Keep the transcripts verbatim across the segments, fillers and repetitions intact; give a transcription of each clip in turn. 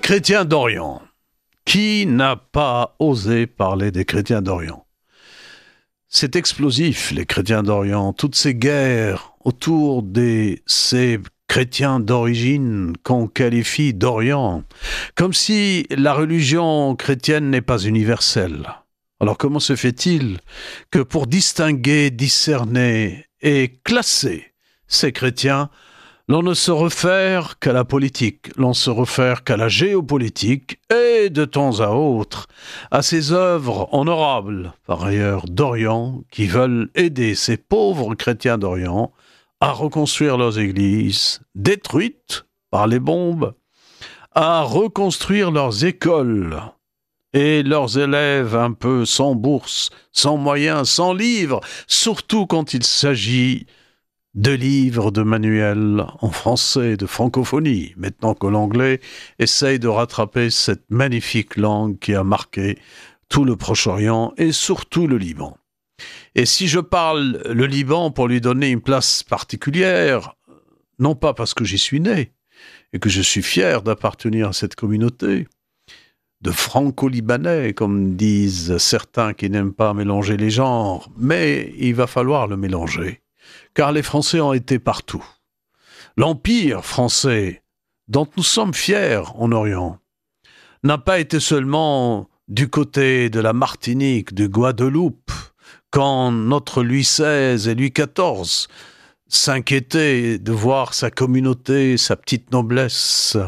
chrétiens d'Orient. Qui n'a pas osé parler des chrétiens d'Orient? C'est explosif, les chrétiens d'Orient. Toutes ces guerres autour de ces chrétiens d'origine qu'on qualifie d'Orient, comme si la religion chrétienne n'est pas universelle. Alors comment se fait-il que pour distinguer, discerner et classer ces chrétiens, l'on ne se réfère qu'à la politique, l'on se réfère qu'à la géopolitique et, de temps à autre, à ces œuvres honorables, par ailleurs d'Orient, qui veulent aider ces pauvres chrétiens d'Orient à reconstruire leurs églises, détruites par les bombes, à reconstruire leurs écoles et leurs élèves un peu sans bourse, sans moyens, sans livres, surtout quand il s'agit de livres, de manuels en français, de francophonie, maintenant que l'anglais essaye de rattraper cette magnifique langue qui a marqué tout le Proche-Orient et surtout le Liban. Et si je parle le Liban pour lui donner une place particulière, non pas parce que j'y suis né et que je suis fier d'appartenir à cette communauté, de franco-libanais, comme disent certains qui n'aiment pas mélanger les genres, mais il va falloir le mélanger. Car les Français ont été partout. L'Empire français, dont nous sommes fiers en Orient, n'a pas été seulement du côté de la Martinique, de Guadeloupe, quand notre Louis seize et Louis quatorze s'inquiétaient de voir sa communauté, sa petite noblesse,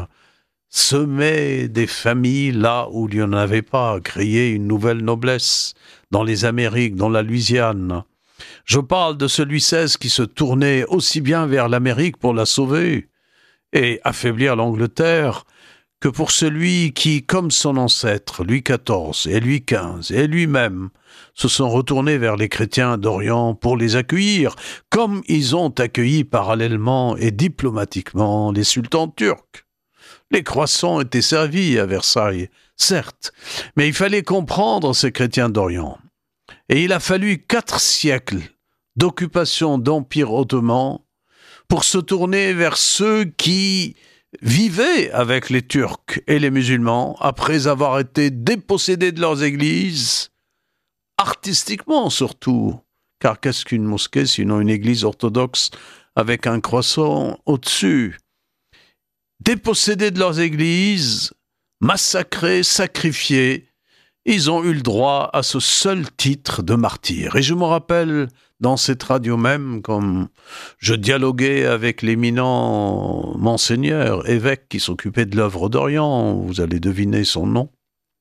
semer des familles là où il n'y en avait pas, créer une nouvelle noblesse dans les Amériques, dans la Louisiane. Je parle de ce Louis seize qui se tournait aussi bien vers l'Amérique pour la sauver et affaiblir l'Angleterre que pour celui qui, comme son ancêtre, Louis quatorze et Louis quinze et lui-même, se sont retournés vers les chrétiens d'Orient pour les accueillir, comme ils ont accueilli parallèlement et diplomatiquement les sultans turcs. Les croissants étaient servis à Versailles, certes, mais il fallait comprendre ces chrétiens d'Orient. Et il a fallu quatre siècles d'occupation d'Empire ottoman pour se tourner vers ceux qui vivaient avec les Turcs et les musulmans après avoir été dépossédés de leurs églises, artistiquement surtout, car qu'est-ce qu'une mosquée sinon une église orthodoxe avec un croissant au-dessus? Dépossédés de leurs églises, massacrés, sacrifiés, ils ont eu le droit à ce seul titre de martyr. Et je me rappelle, dans cette radio même, comme je dialoguais avec l'éminent monseigneur, évêque qui s'occupait de l'œuvre d'Orient, vous allez deviner son nom,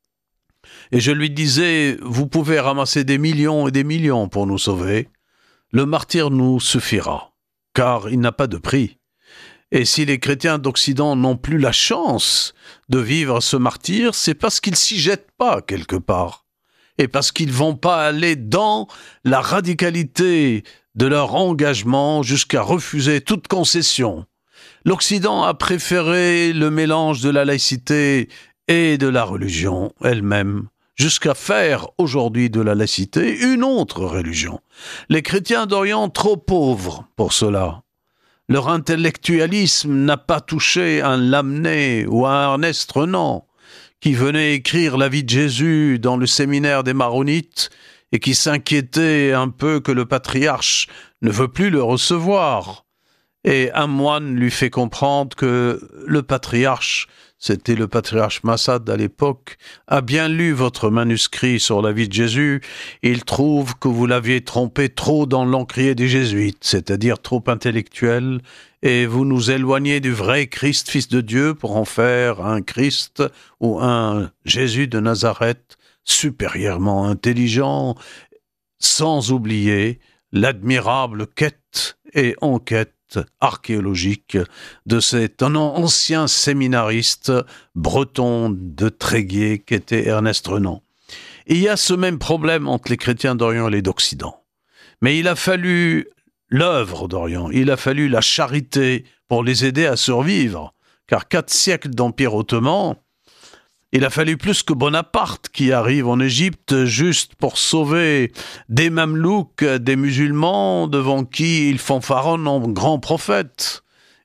et je lui disais, vous pouvez ramasser des millions et des millions pour nous sauver, le martyr nous suffira, car il n'a pas de prix. Et si les chrétiens d'Occident n'ont plus la chance de vivre ce martyr, c'est parce qu'ils s'y jettent pas quelque part. Et parce qu'ils vont pas aller dans la radicalité de leur engagement jusqu'à refuser toute concession. L'Occident a préféré le mélange de la laïcité et de la religion elle-même, jusqu'à faire aujourd'hui de la laïcité une autre religion. Les chrétiens d'Orient trop pauvres pour cela. Leur intellectualisme n'a pas touché un Lamennais ou un Ernest Renan, qui venait écrire la vie de Jésus dans le séminaire des Maronites et qui s'inquiétait un peu que le patriarche ne veut plus le recevoir. Et un moine lui fait comprendre que le patriarche, c'était le patriarche Massad à l'époque, a bien lu votre manuscrit sur la vie de Jésus. Il trouve que vous l'aviez trompé trop dans l'encrier des jésuites, c'est-à-dire trop intellectuel, et vous nous éloignez du vrai Christ, Fils de Dieu, pour en faire un Christ ou un Jésus de Nazareth supérieurement intelligent, sans oublier l'admirable quête et enquête archéologique de cet ancien séminariste breton de Tréguier qu'était Ernest Renan. Et il y a ce même problème entre les chrétiens d'Orient et les d'Occident. Mais il a fallu l'œuvre d'Orient, il a fallu la charité pour les aider à survivre, car quatre siècles d'Empire ottoman, il a fallu plus que Bonaparte qui arrive en Égypte juste pour sauver des Mamelouks, des musulmans devant qui ils fanfaronnent en grands prophètes.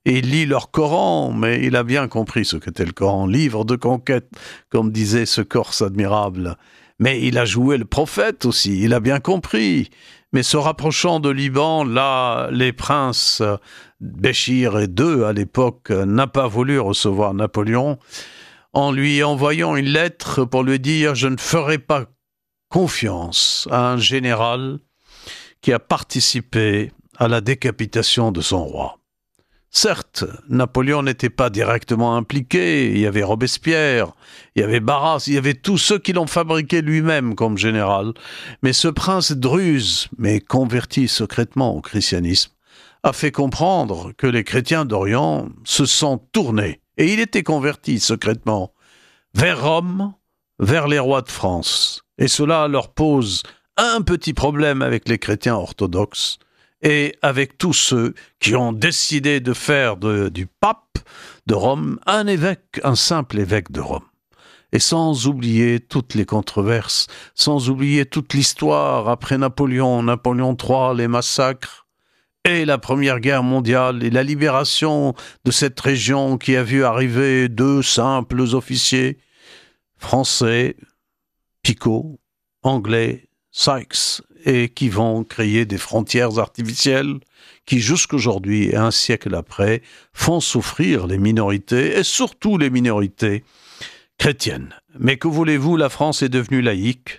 et il lit leur Coran, mais il a bien compris ce qu'était le Coran, livre de conquête, comme disait ce Corse admirable. Mais il a joué le prophète aussi, il a bien compris. Mais se rapprochant de Liban, là, les princes Béchir et deux, à l'époque, n'a pas voulu recevoir Napoléon, en lui envoyant une lettre pour lui dire « Je ne ferai pas confiance à un général qui a participé à la décapitation de son roi. » Certes, Napoléon n'était pas directement impliqué, il y avait Robespierre, il y avait Barras, il y avait tous ceux qui l'ont fabriqué lui-même comme général, mais ce prince Druse, mais converti secrètement au christianisme, a fait comprendre que les chrétiens d'Orient se sont tournés, et il était converti secrètement, vers Rome, vers les rois de France. Et cela leur pose un petit problème avec les chrétiens orthodoxes, et avec tous ceux qui ont décidé de faire de, du pape de Rome un évêque, un simple évêque de Rome. Et sans oublier toutes les controverses, sans oublier toute l'histoire après Napoléon, Napoléon trois, les massacres, et la Première Guerre mondiale, et la libération de cette région qui a vu arriver deux simples officiers, français, Picot, anglais, Sykes, et qui vont créer des frontières artificielles qui, jusqu'aujourd'hui et un siècle après, font souffrir les minorités, et surtout les minorités chrétiennes. Mais que voulez-vous, la France est devenue laïque,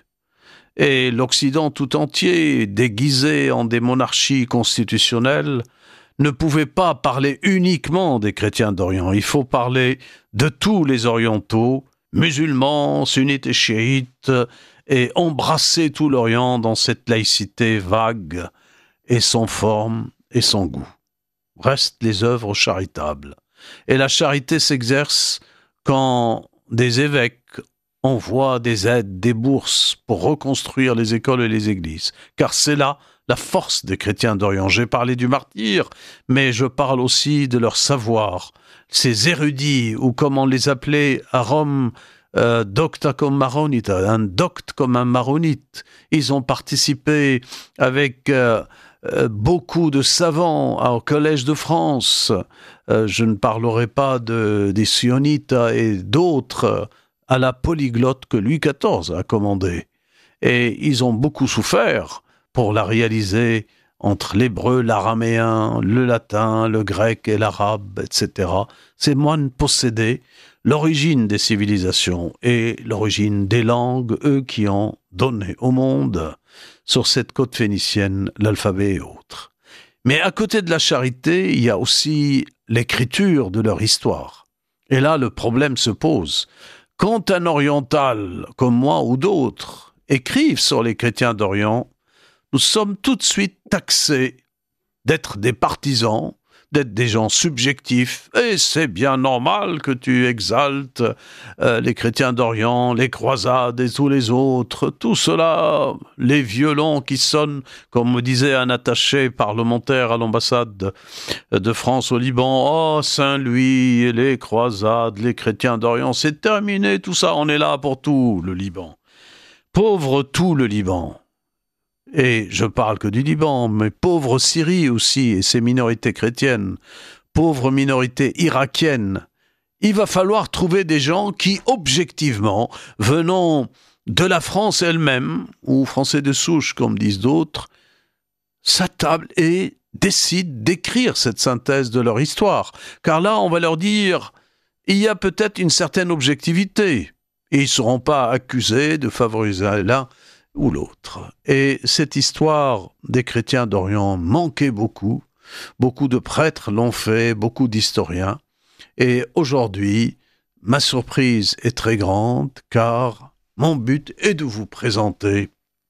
et l'Occident tout entier, déguisé en des monarchies constitutionnelles, ne pouvait pas parler uniquement des chrétiens d'Orient. Il faut parler de tous les orientaux, musulmans, sunnites et chiites, et embrasser tout l'Orient dans cette laïcité vague et sans forme et sans goût. Restent les œuvres charitables. Et la charité s'exerce quand des évêques envoient des aides, des bourses pour reconstruire les écoles et les églises. Car c'est là la force des chrétiens d'Orient. J'ai parlé du martyr, mais je parle aussi de leur savoir. Ces érudits, ou comme on les appelait à Rome, Euh, docta comme maronite, un docte comme un maronite. Ils ont participé avec euh, euh, beaucoup de savants au Collège de France. Euh, je ne parlerai pas de, des Sionites et d'autres à la polyglotte que Louis quatorze a commandée. Et ils ont beaucoup souffert pour la réaliser entre l'hébreu, l'araméen, le latin, le grec et l'arabe, et cetera. Ces moines possédaient l'origine des civilisations et l'origine des langues, eux qui ont donné au monde, sur cette côte phénicienne, l'alphabet et autres. Mais à côté de la charité, il y a aussi l'écriture de leur histoire. Et là, le problème se pose. Quand un oriental, comme moi ou d'autres, écrivent sur les chrétiens d'Orient, nous sommes tout de suite taxés d'être des partisans, d'être des gens subjectifs, et c'est bien normal que tu exaltes euh, les chrétiens d'Orient, les croisades et tous les autres, tout cela, les violons qui sonnent, comme me disait un attaché parlementaire à l'ambassade de, de France au Liban, « Oh, Saint-Louis, les croisades, les chrétiens d'Orient, c'est terminé tout ça, on est là pour tout, le Liban. » Pauvre tout le Liban. Et je parle que du Liban, mais pauvre Syrie aussi, et ses minorités chrétiennes, pauvre minorité irakienne. Il va falloir trouver des gens qui, objectivement, venant de la France elle-même, ou français de souche, comme disent d'autres, s'attablent et décident d'écrire cette synthèse de leur histoire. Car là, on va leur dire, il y a peut-être une certaine objectivité, et ils ne seront pas accusés de favoriser l'un ou l'autre. Et cette histoire des chrétiens d'Orient manquait beaucoup. Beaucoup de prêtres l'ont fait, beaucoup d'historiens. Et aujourd'hui, ma surprise est très grande, car mon but est de vous présenter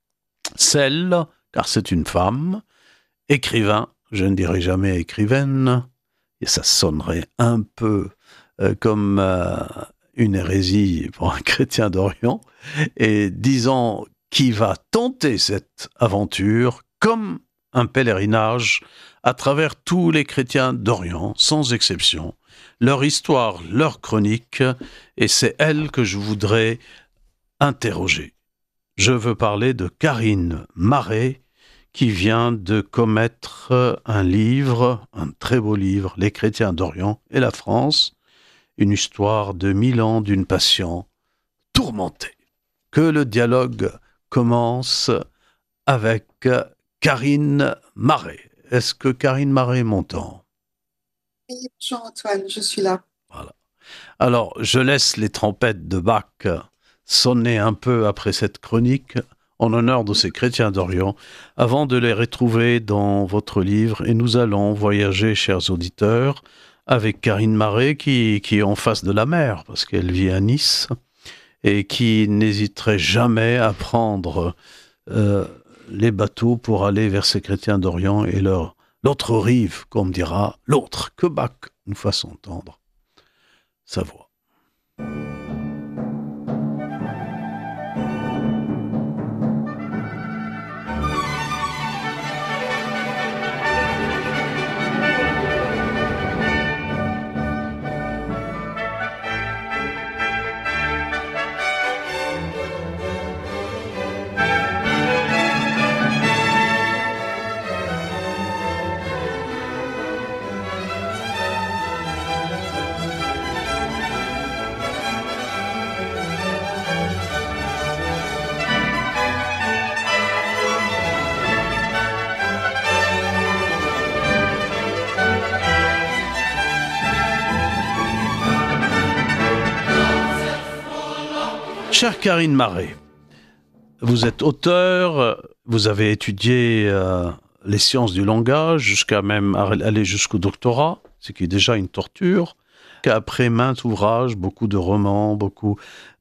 celle, car c'est une femme, écrivain, je ne dirai jamais écrivaine, et ça sonnerait un peu euh, comme euh, une hérésie pour un chrétien d'Orient, et disons qui va tenter cette aventure comme un pèlerinage à travers tous les chrétiens d'Orient, sans exception, leur histoire, leur chronique, et c'est elle que je voudrais interroger. Je veux parler de Karine Marais, qui vient de commettre un livre, un très beau livre, Les chrétiens d'Orient et la France, une histoire de mille ans d'une passion tourmentée. Que le dialogue commence avec Karine Marais. Est-ce que Karine Marais m'entend ? Oui, bonjour Antoine, je suis là. Voilà. Alors, je laisse les trompettes de Bach sonner un peu après cette chronique en l'honneur de ces chrétiens d'Orient, avant de les retrouver dans votre livre. Et nous allons voyager, chers auditeurs, avec Karine Marais, qui, qui est en face de la mer, parce qu'elle vit à Nice, et qui n'hésiterait jamais à prendre euh, les bateaux pour aller vers ces chrétiens d'Orient et leur, l'autre rive, comme dira l'autre, que Bach nous fasse entendre sa voix. Chère Karine Marais, vous êtes auteur, vous avez étudié euh, les sciences du langage, jusqu'à même aller jusqu'au doctorat, ce qui est déjà une torture. Après maintes ouvrages, beaucoup de romans, beaucoup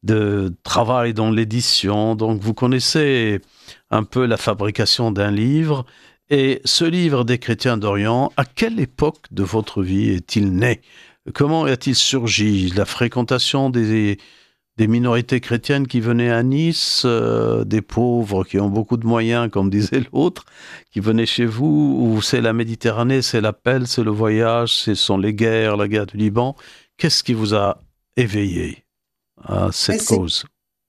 de travail dans l'édition, donc vous connaissez un peu la fabrication d'un livre. Et ce livre des chrétiens d'Orient, à quelle époque de votre vie est-il né ? Comment a-t-il surgi ? La fréquentation des... des minorités chrétiennes qui venaient à Nice, euh, des pauvres qui ont beaucoup de moyens, comme disait l'autre, qui venaient chez vous, ou c'est la Méditerranée, c'est l'appel, c'est le voyage, ce sont les guerres, la guerre du Liban. Qu'est-ce qui vous a éveillé à cette c'est, cause ?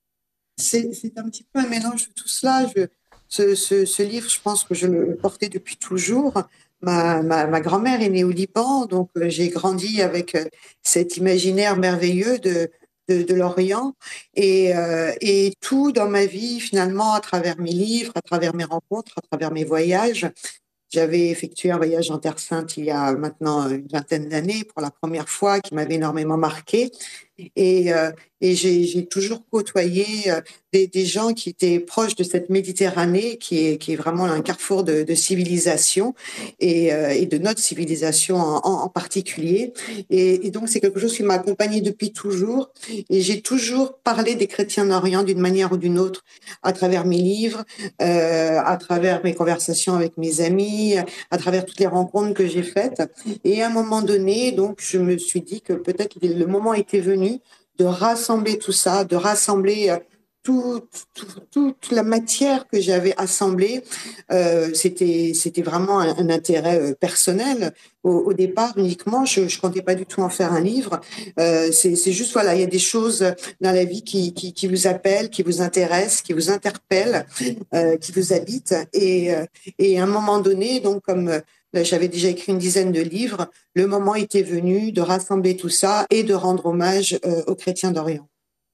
c'est, c'est un petit peu un mélange de tout cela. Je, ce, ce, ce livre, je pense que je le portais depuis toujours. Ma, ma, ma grand-mère est née au Liban, donc euh, j'ai grandi avec euh, cet imaginaire merveilleux de De, de l'Orient et, euh, et tout dans ma vie finalement à travers mes livres, à travers mes rencontres, à travers mes voyages. J'avais effectué un voyage en Terre Sainte il y a maintenant une vingtaine d'années pour la première fois qui m'avait énormément marqué. Et, euh, et j'ai, j'ai toujours côtoyé euh, des, des gens qui étaient proches de cette Méditerranée, qui est, qui est vraiment un carrefour de, de civilisation et, euh, et de notre civilisation en, en, en particulier. Et, et donc, c'est quelque chose qui m'a accompagnée depuis toujours. Et j'ai toujours parlé des chrétiens d'Orient d'une manière ou d'une autre, à travers mes livres, euh, à travers mes conversations avec mes amis, à travers toutes les rencontres que j'ai faites. Et à un moment donné, donc, je me suis dit que peut-être le moment était venu de rassembler tout ça, de rassembler euh, tout, tout, toute la matière que j'avais assemblée. Euh, c'était, c'était vraiment un, un intérêt euh, personnel. Au, au départ, uniquement, je ne comptais pas du tout en faire un livre. Euh, c'est, c'est juste, voilà, il y a des choses dans la vie qui, qui, qui vous appellent, qui vous intéressent, qui vous interpellent, euh, qui vous habitent. Et, euh, et à un moment donné, donc, comme euh, j'avais déjà écrit une dizaine de livres, le moment était venu de rassembler tout ça et de rendre hommage euh, aux chrétiens d'Orient.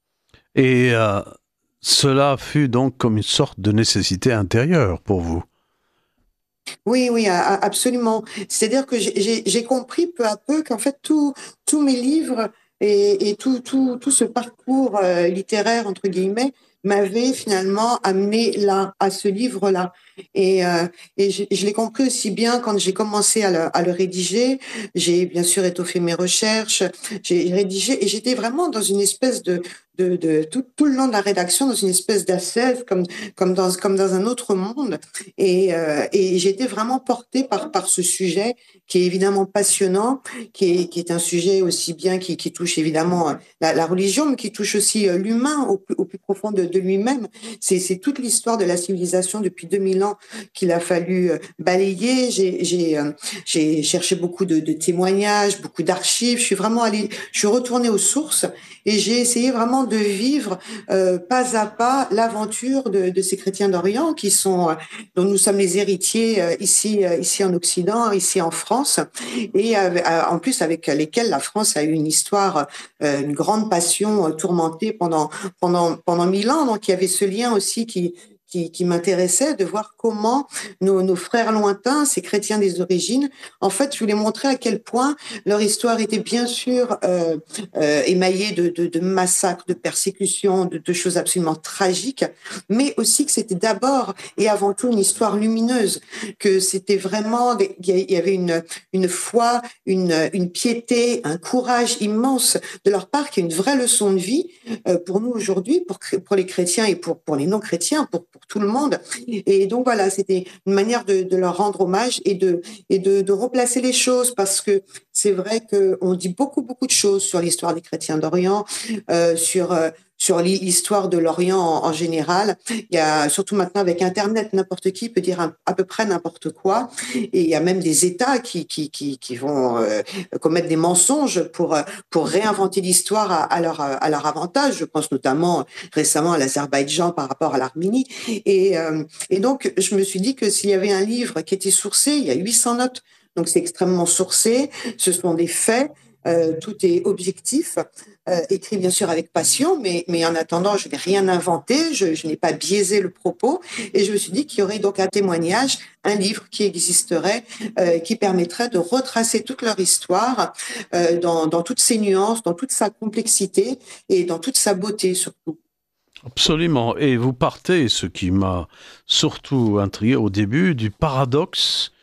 Et euh, cela fut donc comme une sorte de nécessité intérieure pour vous. Oui, oui, absolument. C'est-à-dire que j'ai, j'ai compris peu à peu qu'en fait, tout, tous mes livres et, et tout, tout, tout ce parcours euh, littéraire, entre guillemets, m'avait finalement amené là, à ce livre-là. Et, euh, et je, je l'ai compris aussi bien quand j'ai commencé à le, à le rédiger. J'ai bien sûr étoffé mes recherches, j'ai rédigé et j'étais vraiment dans une espèce de, de, de tout, tout le long de la rédaction, dans une espèce d'ascèse, comme, comme, dans, comme dans un autre monde. Et, euh, et j'ai été vraiment portée par, par ce sujet qui est évidemment passionnant, qui est, qui est un sujet aussi bien qui, qui touche évidemment la, la religion, mais qui touche aussi l'humain au plus, au plus profond de, de lui-même. C'est, c'est toute l'histoire de la civilisation depuis deux mille ans qu'il a fallu balayer. J'ai, j'ai, j'ai cherché beaucoup de, de témoignages, beaucoup d'archives. Je suis vraiment allée, je suis retournée aux sources et j'ai essayé vraiment vraiment de vivre euh, pas à pas l'aventure de, de ces chrétiens d'Orient qui sont, euh, dont nous sommes les héritiers euh, ici, euh, ici en Occident, ici en France, et euh, en plus avec lesquels la France a eu une histoire, euh, une grande passion euh, tourmentée pendant pendant pendant mille ans. Donc il y avait ce lien aussi qui qui, qui m'intéressait de voir comment nos, nos frères lointains, ces chrétiens des origines, en fait, je voulais montrer à quel point leur histoire était bien sûr euh, euh, émaillée de, de, de massacres, de persécutions, de, de choses absolument tragiques, mais aussi que c'était d'abord et avant tout une histoire lumineuse, que c'était vraiment, il y avait une, une foi, une, une piété, un courage immense de leur part, qui est une vraie leçon de vie euh, pour nous aujourd'hui, pour, pour les chrétiens et pour, pour les non-chrétiens, pour, pour tout le monde. Et donc voilà, c'était une manière de, de leur rendre hommage et de et de, de replacer les choses, parce que c'est vrai qu'on dit beaucoup beaucoup de choses sur l'histoire des chrétiens d'Orient, euh, sur euh, sur l'histoire de l'Orient en, en général. Il y a surtout maintenant avec Internet, n'importe qui peut dire un, à peu près n'importe quoi, et il y a même des États qui qui qui, qui vont euh, commettre des mensonges pour pour réinventer l'histoire à, à leur à leur avantage. Je pense notamment récemment à l'Azerbaïdjan par rapport à l'Arménie. Et, euh, et donc, je me suis dit que s'il y avait un livre qui était sourcé, il y a huit cents notes, donc c'est extrêmement sourcé, ce sont des faits, euh, tout est objectif, euh, écrit bien sûr avec passion, mais, mais en attendant, je n'ai rien inventé, je, je n'ai pas biaisé le propos, et je me suis dit qu'il y aurait donc un témoignage, un livre qui existerait, euh, qui permettrait de retracer toute leur histoire euh, dans, dans toutes ses nuances, dans toute sa complexité et dans toute sa beauté surtout. Absolument. Et vous partez, ce qui m'a surtout intrigué au début, du paradoxe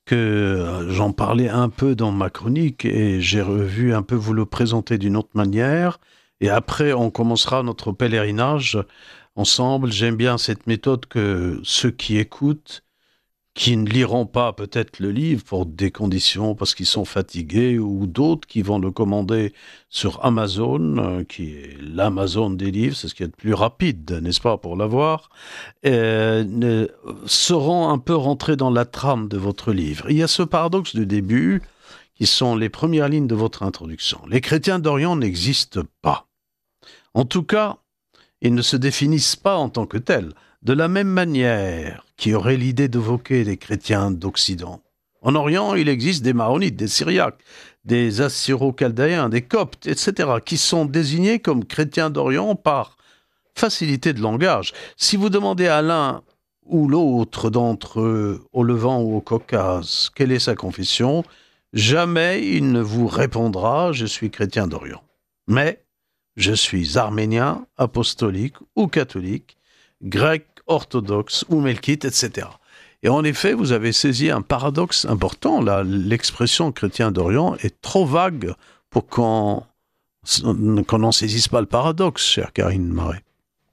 que j'en parlais un peu dans ma chronique et j'ai revu un peu vous le présenter d'une autre manière. Et après, on commencera notre pèlerinage ensemble. J'aime bien cette méthode que ceux qui écoutent, qui ne liront pas peut-être le livre pour des conditions parce qu'ils sont fatigués, ou d'autres qui vont le commander sur Amazon, euh, qui est l'Amazon des livres, c'est ce qui est le plus rapide, n'est-ce pas, pour l'avoir, euh, ne, seront un peu rentrés dans la trame de votre livre. Il y a ce paradoxe du début, qui sont les premières lignes de votre introduction. Les chrétiens d'Orient n'existent pas. En tout cas, ils ne se définissent pas en tant que tels. De la même manière qu'il y aurait l'idée d'évoquer les chrétiens d'Occident. En Orient, il existe des Maronites, des Syriaques, des Assyro-Chaldéens, des Coptes, et cetera, qui sont désignés comme chrétiens d'Orient par facilité de langage. Si vous demandez à l'un ou l'autre d'entre eux, au Levant ou au Caucase, quelle est sa confession, jamais il ne vous répondra « je suis chrétien d'Orient ». Mais je suis arménien, apostolique ou catholique, grec, orthodoxe ou melkite, et cetera. Et en effet, vous avez saisi un paradoxe important. Là, l'expression chrétien d'Orient est trop vague pour qu'on qu'on n'en saisisse pas le paradoxe, chère Karine Marais.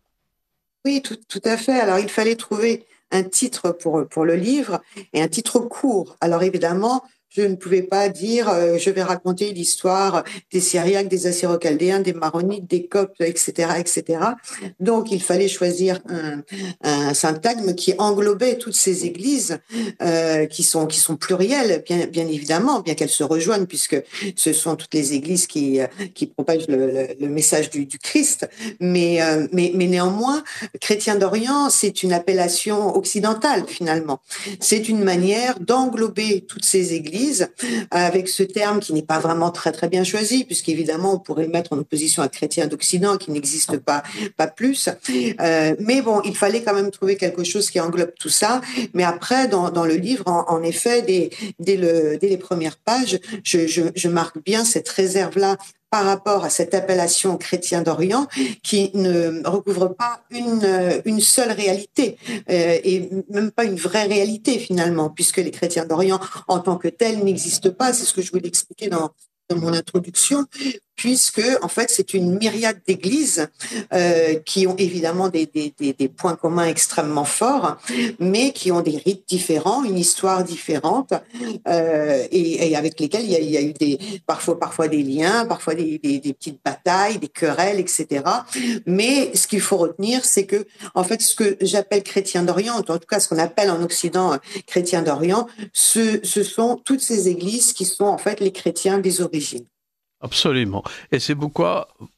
Oui, tout, tout à fait. Alors, il fallait trouver un titre pour, pour le livre et un titre court. Alors, évidemment, je ne pouvais pas dire euh, je vais raconter l'histoire des Syriaques, des Assyro-Chaldéens, des Maronites, des Coptes, et cetera, et cetera. Donc, il fallait choisir un, un syntagme qui englobait toutes ces églises euh, qui sont qui sont plurielles, bien bien évidemment, bien qu'elles se rejoignent, puisque ce sont toutes les églises qui qui propagent le, le, le message du, du Christ. Mais euh, mais mais néanmoins, chrétien d'Orient, c'est une appellation occidentale finalement. C'est une manière d'englober toutes ces églises avec ce terme qui n'est pas vraiment très très bien choisi, puisqu'évidemment on pourrait le mettre en opposition à chrétien d'Occident qui n'existe pas pas plus. Euh, mais bon, il fallait quand même trouver quelque chose qui englobe tout ça. Mais après, dans, dans le livre, en, en effet, dès, dès, le, dès les premières pages, je, je, je marque bien cette réserve-là par rapport à cette appellation chrétien d'Orient qui ne recouvre pas une, une seule réalité euh, et même pas une vraie réalité finalement, puisque les chrétiens d'Orient en tant que tels n'existent pas. C'est ce que je voulais expliquer dans, dans mon introduction, puisque en fait c'est une myriade d'églises euh, qui ont évidemment des, des, des, des points communs extrêmement forts, mais qui ont des rites différents, une histoire différente, euh, et, et avec lesquels il y a, il y a eu des parfois parfois des liens, parfois des, des, des petites batailles, des querelles, et cetera. Mais ce qu'il faut retenir, c'est que en fait ce que j'appelle chrétien d'Orient, en tout cas ce qu'on appelle en Occident euh, chrétien d'Orient, ce, ce sont toutes ces églises qui sont en fait les chrétiens des origines. Absolument. Et c'est pourquoi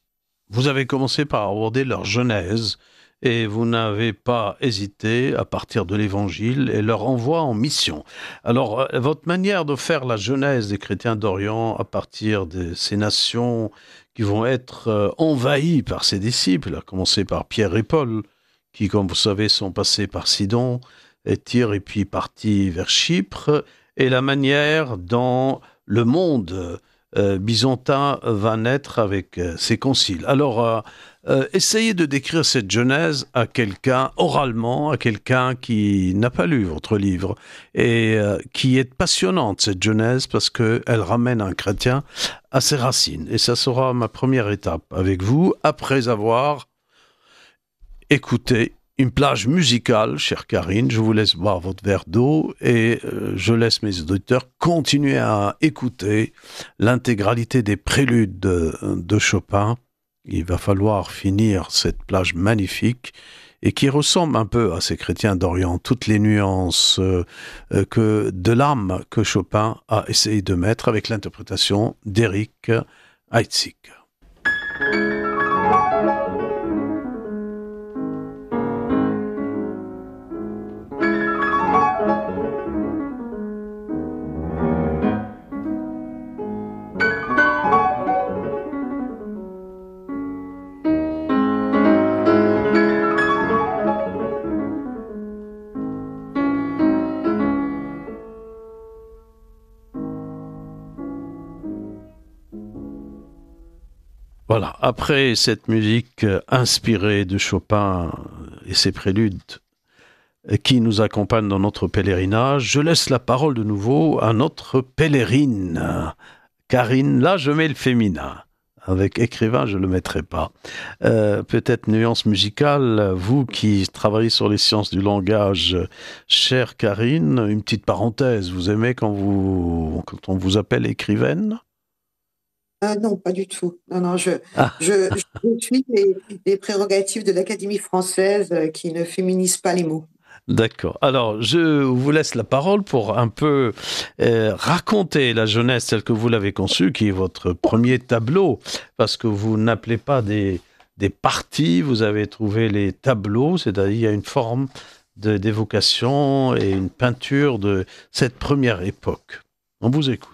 vous avez commencé par aborder leur genèse et vous n'avez pas hésité à partir de l'Évangile et leur envoi en mission. Alors, euh, votre manière de faire la genèse des chrétiens d'Orient à partir de ces nations qui vont être euh, envahies par ses disciples, à commencer par Pierre et Paul, qui, comme vous savez, sont passés par Sidon et Tyr et puis partis vers Chypre, et la manière dont le monde euh, byzantin va naître avec euh, ses conciles. Alors, euh, euh, essayez de décrire cette genèse à quelqu'un, oralement, à quelqu'un qui n'a pas lu votre livre, et euh, qui est passionnante, cette genèse, parce qu'elle ramène un chrétien à ses racines. Et ça sera ma première étape avec vous, après avoir écouté une plage musicale, chère Karine. Je vous laisse boire votre verre d'eau et euh, je laisse mes auditeurs continuer à écouter l'intégralité des préludes de, de Chopin. Il va falloir finir cette plage magnifique et qui ressemble un peu à ces chrétiens d'Orient, toutes les nuances euh, que, de l'âme que Chopin a essayé de mettre avec l'interprétation d'Eric Heitzig. Voilà, après cette musique inspirée de Chopin et ses préludes qui nous accompagnent dans notre pèlerinage, je laisse la parole de nouveau à notre pèlerine, Karine. Là, je mets le féminin. Avec écrivain, je ne le mettrai pas. Euh, peut-être nuance musicale, vous qui travaillez sur les sciences du langage, chère Karine, une petite parenthèse, vous aimez quand, vous, quand on vous appelle écrivaine ? Euh, non, pas du tout. Non, non, je, Ah. je, je suis les, les prérogatives de l'Académie française euh, qui ne féminise pas les mots. D'accord. Alors, je vous laisse la parole pour un peu euh, raconter la jeunesse telle que vous l'avez conçue, qui est votre premier tableau, parce que vous n'appelez pas des, des parties, vous avez trouvé les tableaux, c'est-à-dire il y a une forme de, d'évocation et une peinture de cette première époque. On vous écoute.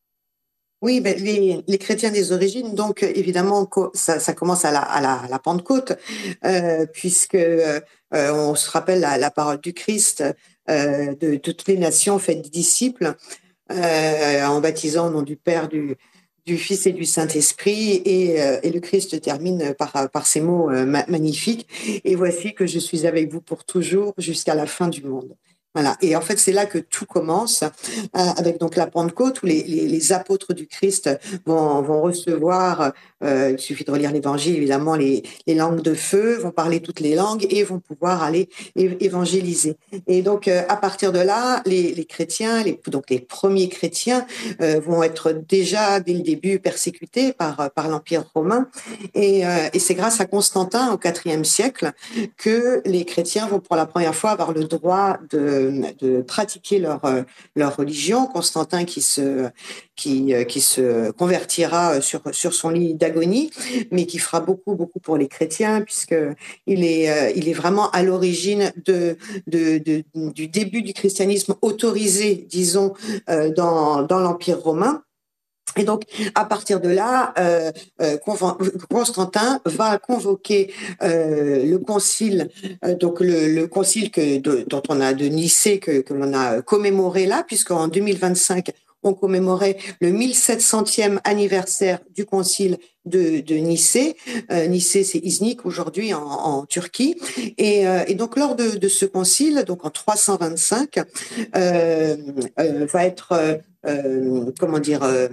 Oui, ben, les, les chrétiens des origines, donc évidemment, co- ça, ça commence à la, à la, à la Pentecôte, euh, puisque euh, on se rappelle la, la parole du Christ, euh, de, de toutes les nations faites disciples, euh, en baptisant au nom du Père, du, du Fils et du Saint-Esprit, et, euh, et le Christ termine par, par ces mots euh, ma- magnifiques. Et voici que je suis avec vous pour toujours jusqu'à la fin du monde. Voilà. Et en fait, c'est là que tout commence, euh, avec donc la Pentecôte, où les, les, les apôtres du Christ vont, vont recevoir, euh, il suffit de relire l'Évangile, évidemment, les, les langues de feu, vont parler toutes les langues et vont pouvoir aller é- évangéliser. Et donc, euh, à partir de là, les, les chrétiens, les, donc les premiers chrétiens, euh, vont être déjà, dès le début, persécutés par, par l'Empire romain. Et, euh, et c'est grâce à Constantin, au quatrième siècle, que les chrétiens vont pour la première fois avoir le droit de, de pratiquer leur, leur religion. Constantin qui se, qui, qui se convertira sur, sur son lit d'agonie, mais qui fera beaucoup, beaucoup pour les chrétiens, puisqu'il est, il est vraiment à l'origine de, de, de, du début du christianisme autorisé, disons, dans, dans l'Empire romain. Et donc, à partir de là, euh, euh, Constantin va convoquer euh, le concile, euh, donc le, le concile que, de, dont on a de Nicée que, que l'on a commémoré là, puisqu'en deux mille vingt-cinq, on commémorait le mille sept centième anniversaire du concile de, de Nicée. Euh, Nicée, c'est Iznik aujourd'hui en, en Turquie. Et, euh, et donc, lors de, de ce concile, donc en trois cent vingt-cinq, euh, euh, va être euh, Euh, comment dire, euh,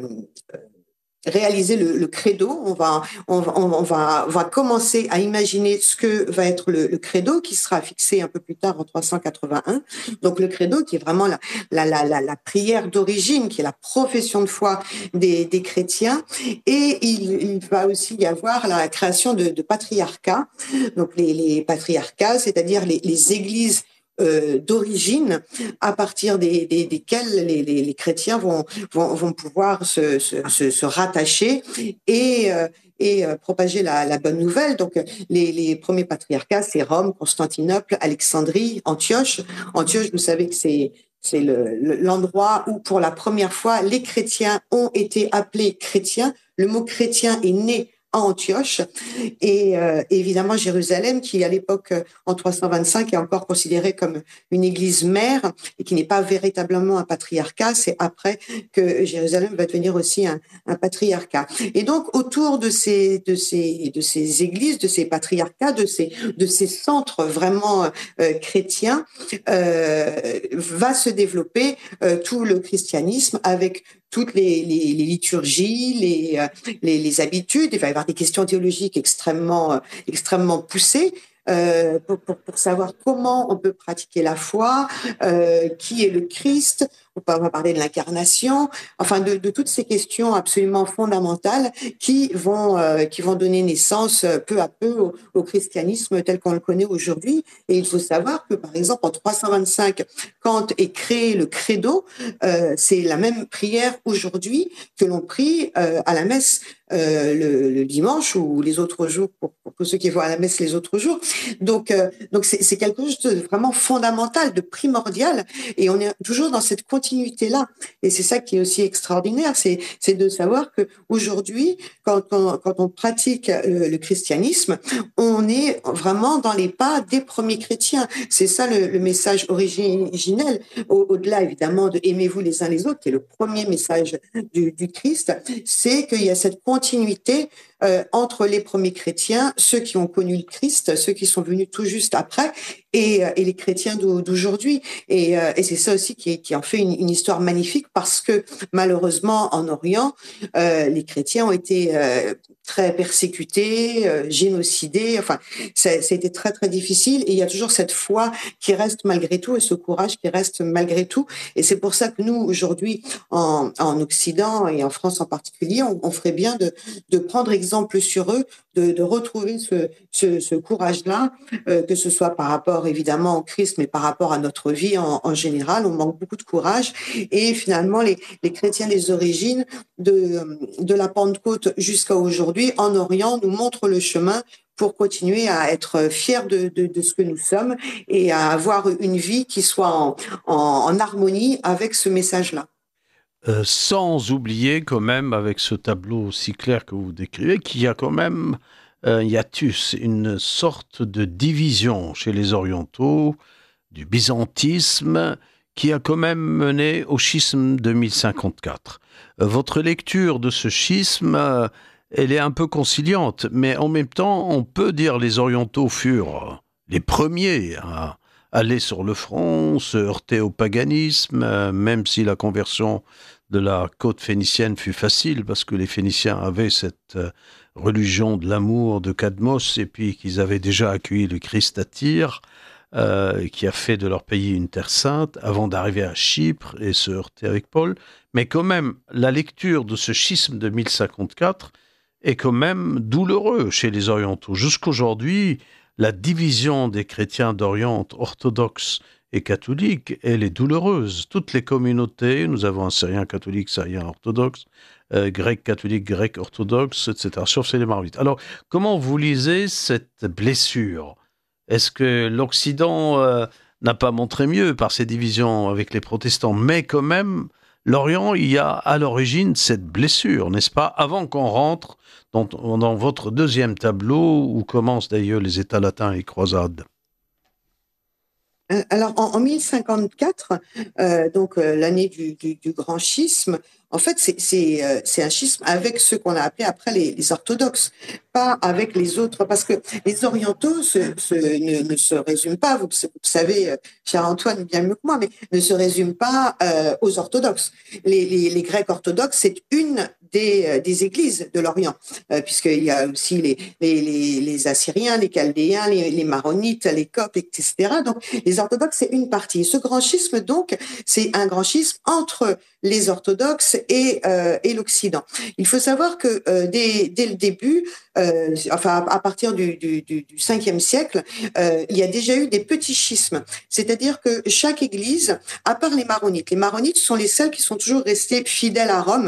réaliser le, le credo. On va, on, va, on va, on va commencer à imaginer ce que va être le, le credo qui sera fixé un peu plus tard en trois cent quatre-vingt-un. Donc le credo qui est vraiment la, la, la, la, la prière d'origine, qui est la profession de foi des, des chrétiens. Et il, il va aussi y avoir la création de, de patriarcats. Donc les, les patriarcats, c'est-à-dire les, les églises Euh, d'origine à partir des, des, desquelles les, les, les chrétiens vont, vont, vont pouvoir se, se, se, se rattacher et, euh, et euh, propager la, la bonne nouvelle. Donc, les, les premiers patriarcats, c'est Rome, Constantinople, Alexandrie, Antioche. Antioche, vous savez que c'est c'est le, le, l'endroit où, pour la première fois, les chrétiens ont été appelés chrétiens. Le mot chrétien est né à Antioche et euh, évidemment Jérusalem qui à l'époque en trois cent vingt-cinq est encore considérée comme une église mère et qui n'est pas véritablement un patriarcat. C'est après que Jérusalem va devenir aussi un, un patriarcat. Et donc autour de ces de ces de ces églises, de ces patriarcats, de ces de ces centres vraiment euh, chrétiens, euh, va se développer euh, tout le christianisme avec toutes les, les, les liturgies, les, les, les habitudes. Il va y avoir des questions théologiques extrêmement, extrêmement poussées. Euh, pour, pour, pour savoir comment on peut pratiquer la foi, euh, qui est le Christ, on va parler de l'incarnation, enfin de, de toutes ces questions absolument fondamentales qui vont, euh, qui vont donner naissance euh, peu à peu au, au christianisme tel qu'on le connaît aujourd'hui. Et il faut savoir que, par exemple, en trois cent vingt-cinq, quand est créé le credo, euh, c'est la même prière aujourd'hui que l'on prie euh, à la messe euh, le, le dimanche ou les autres jours, pour, pour ceux qui vont à la messe les autres jours. Donc, euh, donc c'est, c'est quelque chose de vraiment fondamental, de primordial, et on est toujours dans cette continuité-là. Et c'est ça qui est aussi extraordinaire, c'est, c'est de savoir que aujourd'hui, quand on, quand on pratique le, le christianisme, on est vraiment dans les pas des premiers chrétiens. C'est ça le, le message originel, au, au-delà évidemment de aimez-vous les uns les autres, qui est le premier message du, du Christ, c'est qu'il y a cette continuité euh, entre les premiers chrétiens, ceux qui ont connu le Christ, ceux qui sont venus tout juste après, et, et les chrétiens d'aujourd'hui. Et, euh, et c'est ça aussi qui, qui en fait une, une histoire magnifique, parce que malheureusement en Orient, euh, les chrétiens ont été euh, très persécutés, euh, génocidés. Enfin, ça, ça a été très très difficile. Et il y a toujours cette foi qui reste malgré tout, et ce courage qui reste malgré tout. Et c'est pour ça que nous aujourd'hui, en, en Occident et en France en particulier, on, on ferait bien de, de prendre exemple sur eux, de, de retrouver ce, ce, ce courage-là, euh, que ce soit par rapport évidemment au Christ, mais par rapport à notre vie en, en général. On manque beaucoup de courage. Et finalement, les, les chrétiens des origines, de, de la Pentecôte jusqu'à aujourd'hui, en Orient, nous montrent le chemin pour continuer à être fiers de, de, de ce que nous sommes et à avoir une vie qui soit en, en, en harmonie avec ce message-là. Euh, sans oublier quand même, avec ce tableau si clair que vous décrivez, qu'il y a quand même un hiatus, une sorte de division chez les orientaux, du byzantisme, qui a quand même mené au schisme de mille cinquante-quatre. Euh, votre lecture de ce schisme, euh, elle est un peu conciliante, mais en même temps, on peut dire les orientaux furent les premiers à aller sur le front, se heurter au paganisme, euh, même si la conversion de la côte phénicienne fut facile, parce que les Phéniciens avaient cette euh, religion de l'amour de Cadmos, et puis qu'ils avaient déjà accueilli le Christ à Tyr, euh, qui a fait de leur pays une terre sainte, avant d'arriver à Chypre et se heurter avec Paul. Mais quand même, la lecture de ce schisme de mille cinquante-quatre est quand même douloureux chez les orientaux. Jusqu'aujourd'hui, la division des chrétiens d'Orient orthodoxes et catholique, elle est douloureuse. Toutes les communautés, nous avons un Syrien catholique, Syrien orthodoxe, euh, grec catholique, grec orthodoxe, et cetera, sauf chez les Maronites. Alors, comment vous lisez cette blessure ? Est-ce que l'Occident euh, n'a pas montré mieux par ses divisions avec les protestants, mais quand même, l'Orient, il y a à l'origine cette blessure, n'est-ce pas ? Avant qu'on rentre dans, dans votre deuxième tableau, où commencent d'ailleurs les États latins et croisades. Alors, en, en mille cinquante-quatre, euh, donc euh, l'année du, du, du grand schisme, en fait, c'est, c'est, euh, c'est un schisme avec ceux qu'on a appelés après les, les orthodoxes, pas avec les autres, parce que les orientaux se, se, ne, ne se résument pas, vous, vous savez, euh, cher Antoine, bien mieux que moi, mais ne se résument pas euh, aux orthodoxes. Les, les, les Grecs orthodoxes, c'est une des, euh, des églises de l'Orient, euh, puisqu'il y a aussi les, les, les, les Assyriens, les Chaldéens, les, les Maronites, les Coptes, et cetera. Donc, les orthodoxes, c'est une partie. Ce grand schisme, donc, c'est un grand schisme entre les orthodoxes et, euh, et l'Occident. Il faut savoir que euh, dès, dès le début, euh, enfin à partir du, du, du, du cinquième siècle, euh, il y a déjà eu des petits schismes. C'est-à-dire que chaque église, à part les Maronites, les Maronites sont les seuls qui sont toujours restés fidèles à Rome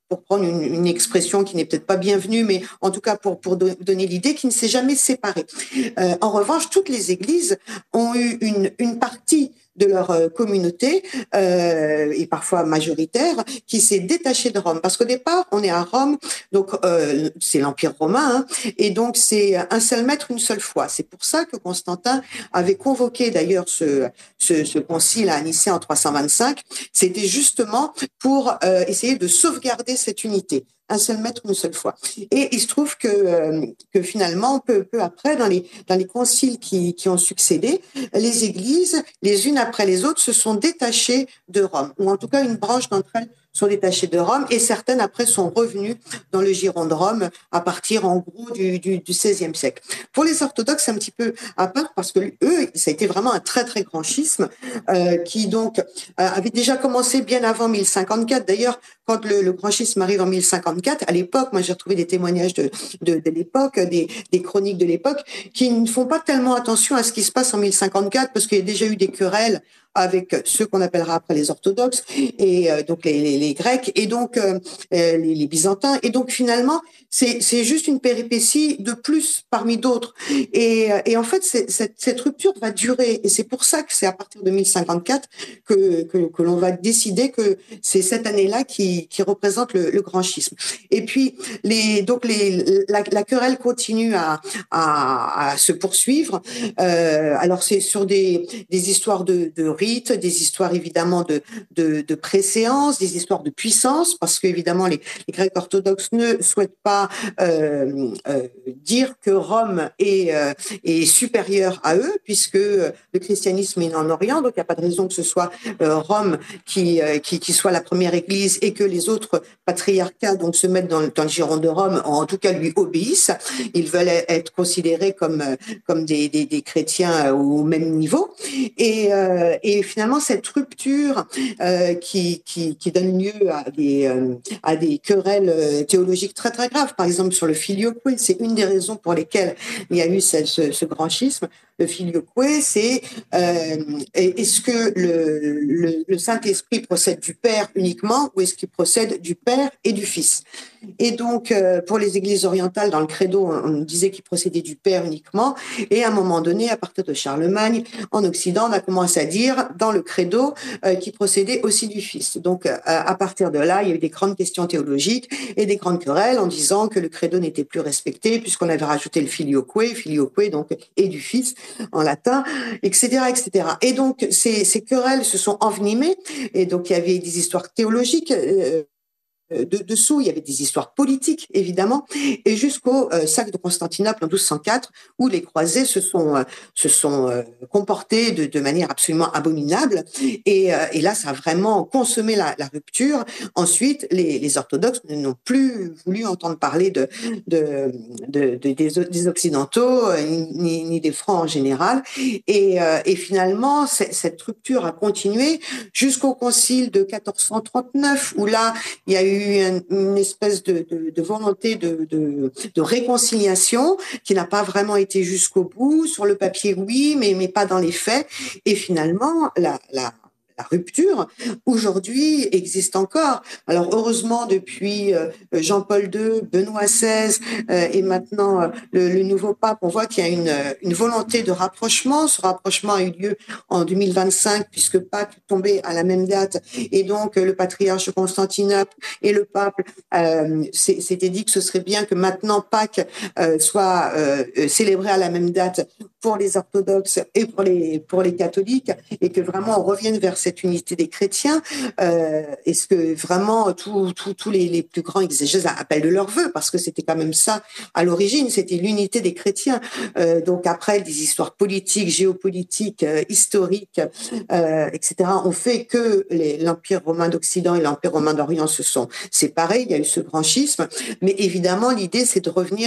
pour prendre une, une expression qui n'est peut-être pas bienvenue, mais en tout cas pour, pour do- donner l'idée, qui ne s'est jamais séparée. Euh, en revanche, toutes les églises ont eu une, une partie de leur euh, communauté, euh, et parfois majoritaire, qui s'est détachée de Rome. Parce qu'au départ, on est à Rome, donc euh, c'est l'Empire romain, hein, et donc c'est un seul maître, une seule foi. C'est pour ça que Constantin avait convoqué d'ailleurs ce, ce, ce concile à Nicée en trois cent vingt-cinq. C'était justement pour euh, essayer de sauvegarder cette unité. Un seul maître, une seule foi. Et il se trouve que, euh, que finalement, peu, peu après, dans les, dans les conciles qui, qui ont succédé, les églises, les unes après les autres, se sont détachées de Rome, ou en tout cas une branche d'entre elles sont détachées de Rome, et certaines après sont revenues dans le giron de Rome à partir en gros du, du, du seizième siècle. Pour les orthodoxes, c'est un petit peu à part parce que eux, ça a été vraiment un très très grand schisme euh, qui donc euh, avait déjà commencé bien avant mille cinquante-quatre. D'ailleurs, quand le, le grand schisme arrive en mille cinquante-quatre, à l'époque, moi j'ai retrouvé des témoignages de, de, de l'époque, des, des chroniques de l'époque, qui ne font pas tellement attention à ce qui se passe en mille cinquante-quatre parce qu'il y a déjà eu des querelles avec ceux qu'on appellera après les orthodoxes et euh, donc les, les, les Grecs et donc euh, les, les Byzantins, et donc finalement c'est c'est juste une péripétie de plus parmi d'autres, et, et en fait c'est, cette, cette rupture va durer, et c'est pour ça que c'est à partir de mille cinquante-quatre que que, que l'on va décider que c'est cette année-là qui qui représente le, le grand schisme. Et puis les donc les la, la querelle continue à à, à se poursuivre. Euh, alors c'est sur des des histoires de, de rites, des histoires évidemment de, de, de préséance, des histoires de puissance, parce qu'évidemment les, les Grecs orthodoxes ne souhaitent pas euh, euh, dire que Rome est, euh, est supérieur à eux, puisque le christianisme est en Orient, donc il n'y a pas de raison que ce soit euh, Rome qui, euh, qui, qui soit la première église et que les autres patriarcats donc se mettent dans, dans le giron de Rome, en tout cas lui obéissent. Ils veulent être considérés comme, comme des, des, des chrétiens au même niveau. Et, euh, et finalement, cette rupture euh, qui, qui, qui donne lieu à des, euh, à des querelles théologiques très très graves, par exemple sur le filioque, c'est une des raisons pour lesquelles il y a eu ce, ce, ce grand schisme. Le filioque, c'est euh, est-ce que le, le, le Saint-Esprit procède du Père uniquement ou est-ce qu'il procède du Père et du Fils? Et donc, euh, pour les églises orientales, dans le credo, on, on disait qu'il procédait du Père uniquement. Et à un moment donné, à partir de Charlemagne, en Occident, on a commencé à dire dans le credo euh, qu'il procédait aussi du Fils. Donc, euh, à partir de là, il y a eu des grandes questions théologiques et des grandes querelles en disant que le credo n'était plus respecté puisqu'on avait rajouté le filioque, filioque donc et du Fils en latin, et cetera, et cetera. Et donc, ces, ces querelles se sont envenimées. Et donc, il y avait des histoires théologiques. Euh, De, dessous, il y avait des histoires politiques, évidemment, et jusqu'au euh, sac de Constantinople en douze cent quatre, où les croisés se sont, euh, se sont euh, comportés de, de manière absolument abominable, et, euh, et là, ça a vraiment consommé la, la rupture. Ensuite, les, les orthodoxes n'ont plus voulu entendre parler de, de, de, de des, des Occidentaux, ni, ni des Francs en général, et, euh, et finalement, cette rupture a continué jusqu'au concile de quatorze cent trente-neuf, où là, il y a eu une espèce de, de, de volonté de, de, de réconciliation qui n'a pas vraiment été jusqu'au bout. Sur le papier, oui, mais, mais pas dans les faits. Et finalement, la, la, la rupture, aujourd'hui, existe encore. Alors, heureusement, depuis euh, Jean-Paul deux, Benoît seize euh, et maintenant euh, le, le nouveau pape, on voit qu'il y a une, une volonté de rapprochement. Ce rapprochement a eu lieu en deux mille vingt-cinq, puisque Pâques tombait à la même date. Et donc, le patriarche de Constantinople et le pape euh, s'étaient dit que ce serait bien que maintenant Pâques euh, soit euh, célébré à la même date pour les orthodoxes et pour les, pour les catholiques, et que vraiment on revienne vers cette unité des chrétiens. Euh, est-ce que vraiment tous tout, tout les, les plus grands exégèses appellent de leur vœu, parce que c'était quand même ça à l'origine, c'était l'unité des chrétiens. Euh, donc après, des histoires politiques, géopolitiques, euh, historiques, euh, et cetera, ont fait que les, l'Empire romain d'Occident et l'Empire romain d'Orient se sont séparés. Il y a eu ce grand schisme, mais évidemment, l'idée, c'est de revenir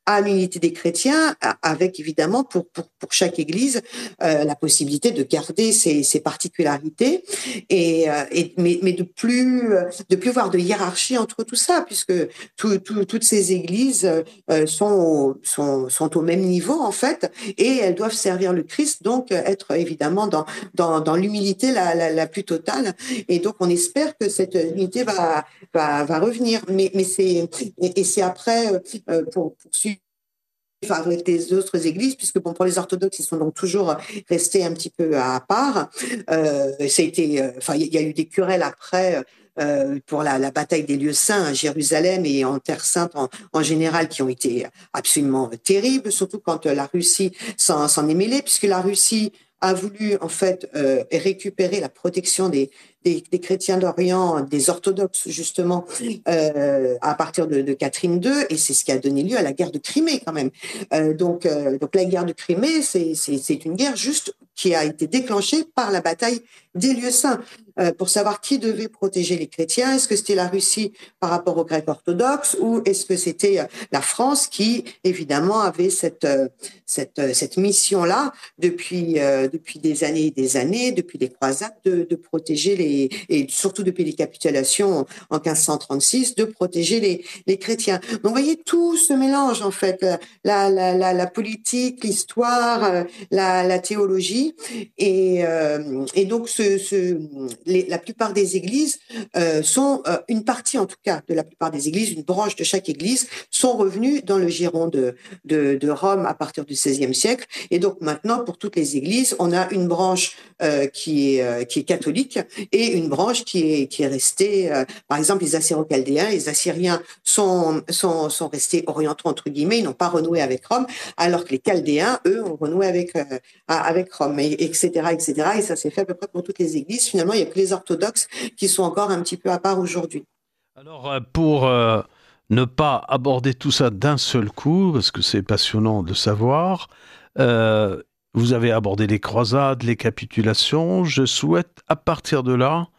à l'unité des chrétiens, avec évidemment pour pour, pour chaque Église euh, la possibilité de garder ses, ses particularités et, euh, et mais, mais de plus de plus voir de hiérarchie entre tout ça, puisque tout, tout, toutes ces Églises euh, sont au, sont sont au même niveau en fait, et elles doivent servir le Christ, donc être évidemment dans dans, dans l'humilité la, la la plus totale. Et donc on espère que cette unité va va va revenir. Mais mais c'est et, et c'est après euh, pour poursuivre enfin, avec les autres églises, puisque bon, pour les orthodoxes, ils sont donc toujours restés un petit peu à part. Euh, ça a été, euh, enfin, il y a eu des querelles après euh, pour la, la bataille des lieux saints à Jérusalem et en Terre Sainte en, en général, qui ont été absolument terribles, surtout quand la Russie s'en, s'en est mêlée, puisque la Russie a voulu en fait euh, récupérer la protection des, des, des chrétiens d'Orient, des orthodoxes justement, euh, à partir de, de Catherine deux, et c'est ce qui a donné lieu à la guerre de Crimée quand même. Euh, donc, euh, donc la guerre de Crimée, c'est, c'est, c'est une guerre juste qui a été déclenchée par la bataille des lieux saints, euh, pour savoir qui devait protéger les chrétiens. Est-ce que c'était la Russie par rapport aux Grecs orthodoxes, ou est-ce que c'était la France qui, évidemment, avait cette cette cette mission-là depuis euh, depuis des années et des années, depuis les croisades, de, de protéger les, et surtout depuis les capitulations en quinze cent trente-six, de protéger les les chrétiens. Donc, vous voyez, tout se mélange en fait, la la la, la politique, l'histoire, la la théologie, et euh, et donc ce, ce les, la plupart des églises euh, sont, euh, une partie en tout cas de la plupart des églises, une branche de chaque église, sont revenues dans le giron de, de, de Rome à partir du seizième siècle. Et donc maintenant, pour toutes les églises, on a une branche euh, qui, est, euh, qui est catholique et une branche qui est, qui est restée, euh, par exemple, les Assyro-Chaldéens, les Assyriens sont, sont, sont restés orientaux, entre guillemets, ils n'ont pas renoué avec Rome, alors que les Chaldéens, eux, ont renoué avec, euh, avec Rome, et, etc., et cetera. Et ça s'est fait à peu près pour toutes les églises. Finalement, il n'y a que les orthodoxes qui sont encore un petit peu à part aujourd'hui. Alors, pour euh, ne pas aborder tout ça d'un seul coup, parce que c'est passionnant de savoir, euh, vous avez abordé les croisades, les capitulations. Je souhaite, à partir de là,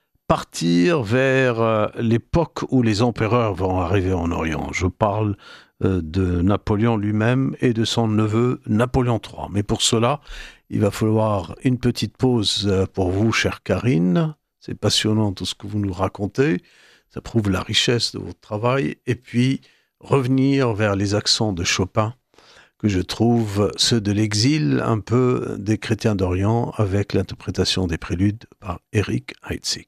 partir vers euh, l'époque où les empereurs vont arriver en Orient. Je parle euh, de Napoléon lui-même et de son neveu Napoléon trois. Mais pour cela, il va falloir une petite pause pour vous, chère Karine. C'est passionnant tout ce que vous nous racontez. Ça prouve la richesse de votre travail. Et puis, revenir vers les accents de Chopin, que je trouve ceux de l'exil, un peu des chrétiens d'Orient, avec l'interprétation des préludes par Eric Heitzig.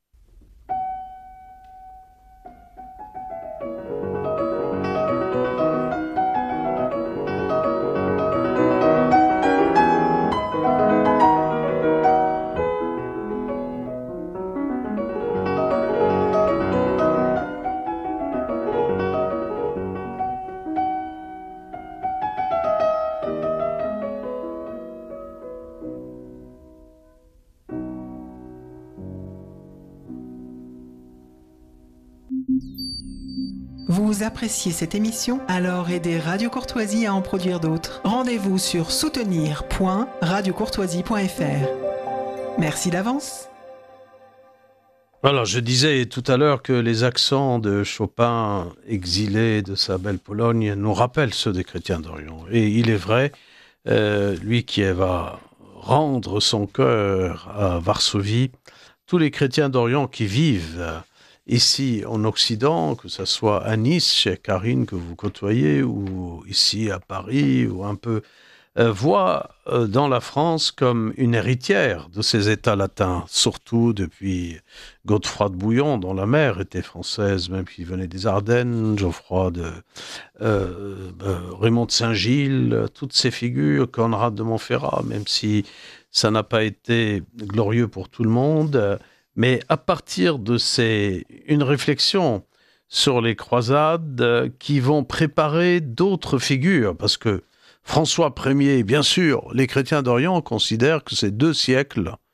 Vous appréciez cette émission? Alors aidez Radio Courtoisie à en produire d'autres. Rendez-vous sur soutenir point radio courtoisie point f r. Merci d'avance. Alors, je disais tout à l'heure que les accents de Chopin, exilé de sa belle Pologne, nous rappellent ceux des chrétiens d'Orient. Et il est vrai, euh, lui qui va rendre son cœur à Varsovie, tous les chrétiens d'Orient qui vivent ici en Occident, que ce soit à Nice, chez Karine que vous côtoyez, ou ici à Paris, ou un peu, euh, voient euh, dans la France comme une héritière de ces États latins, surtout depuis Godefroy de Bouillon, dont la mère était française, même s'il venait des Ardennes, Geoffroy de euh, euh, Raymond de Saint-Gilles, toutes ces figures, Conrad de Montferrat, même si ça n'a pas été glorieux pour tout le monde. Mais à partir de ces, une réflexion sur les croisades euh, qui vont préparer d'autres figures, parce que François Ier, bien sûr, les chrétiens d'Orient considèrent que ces deux siècles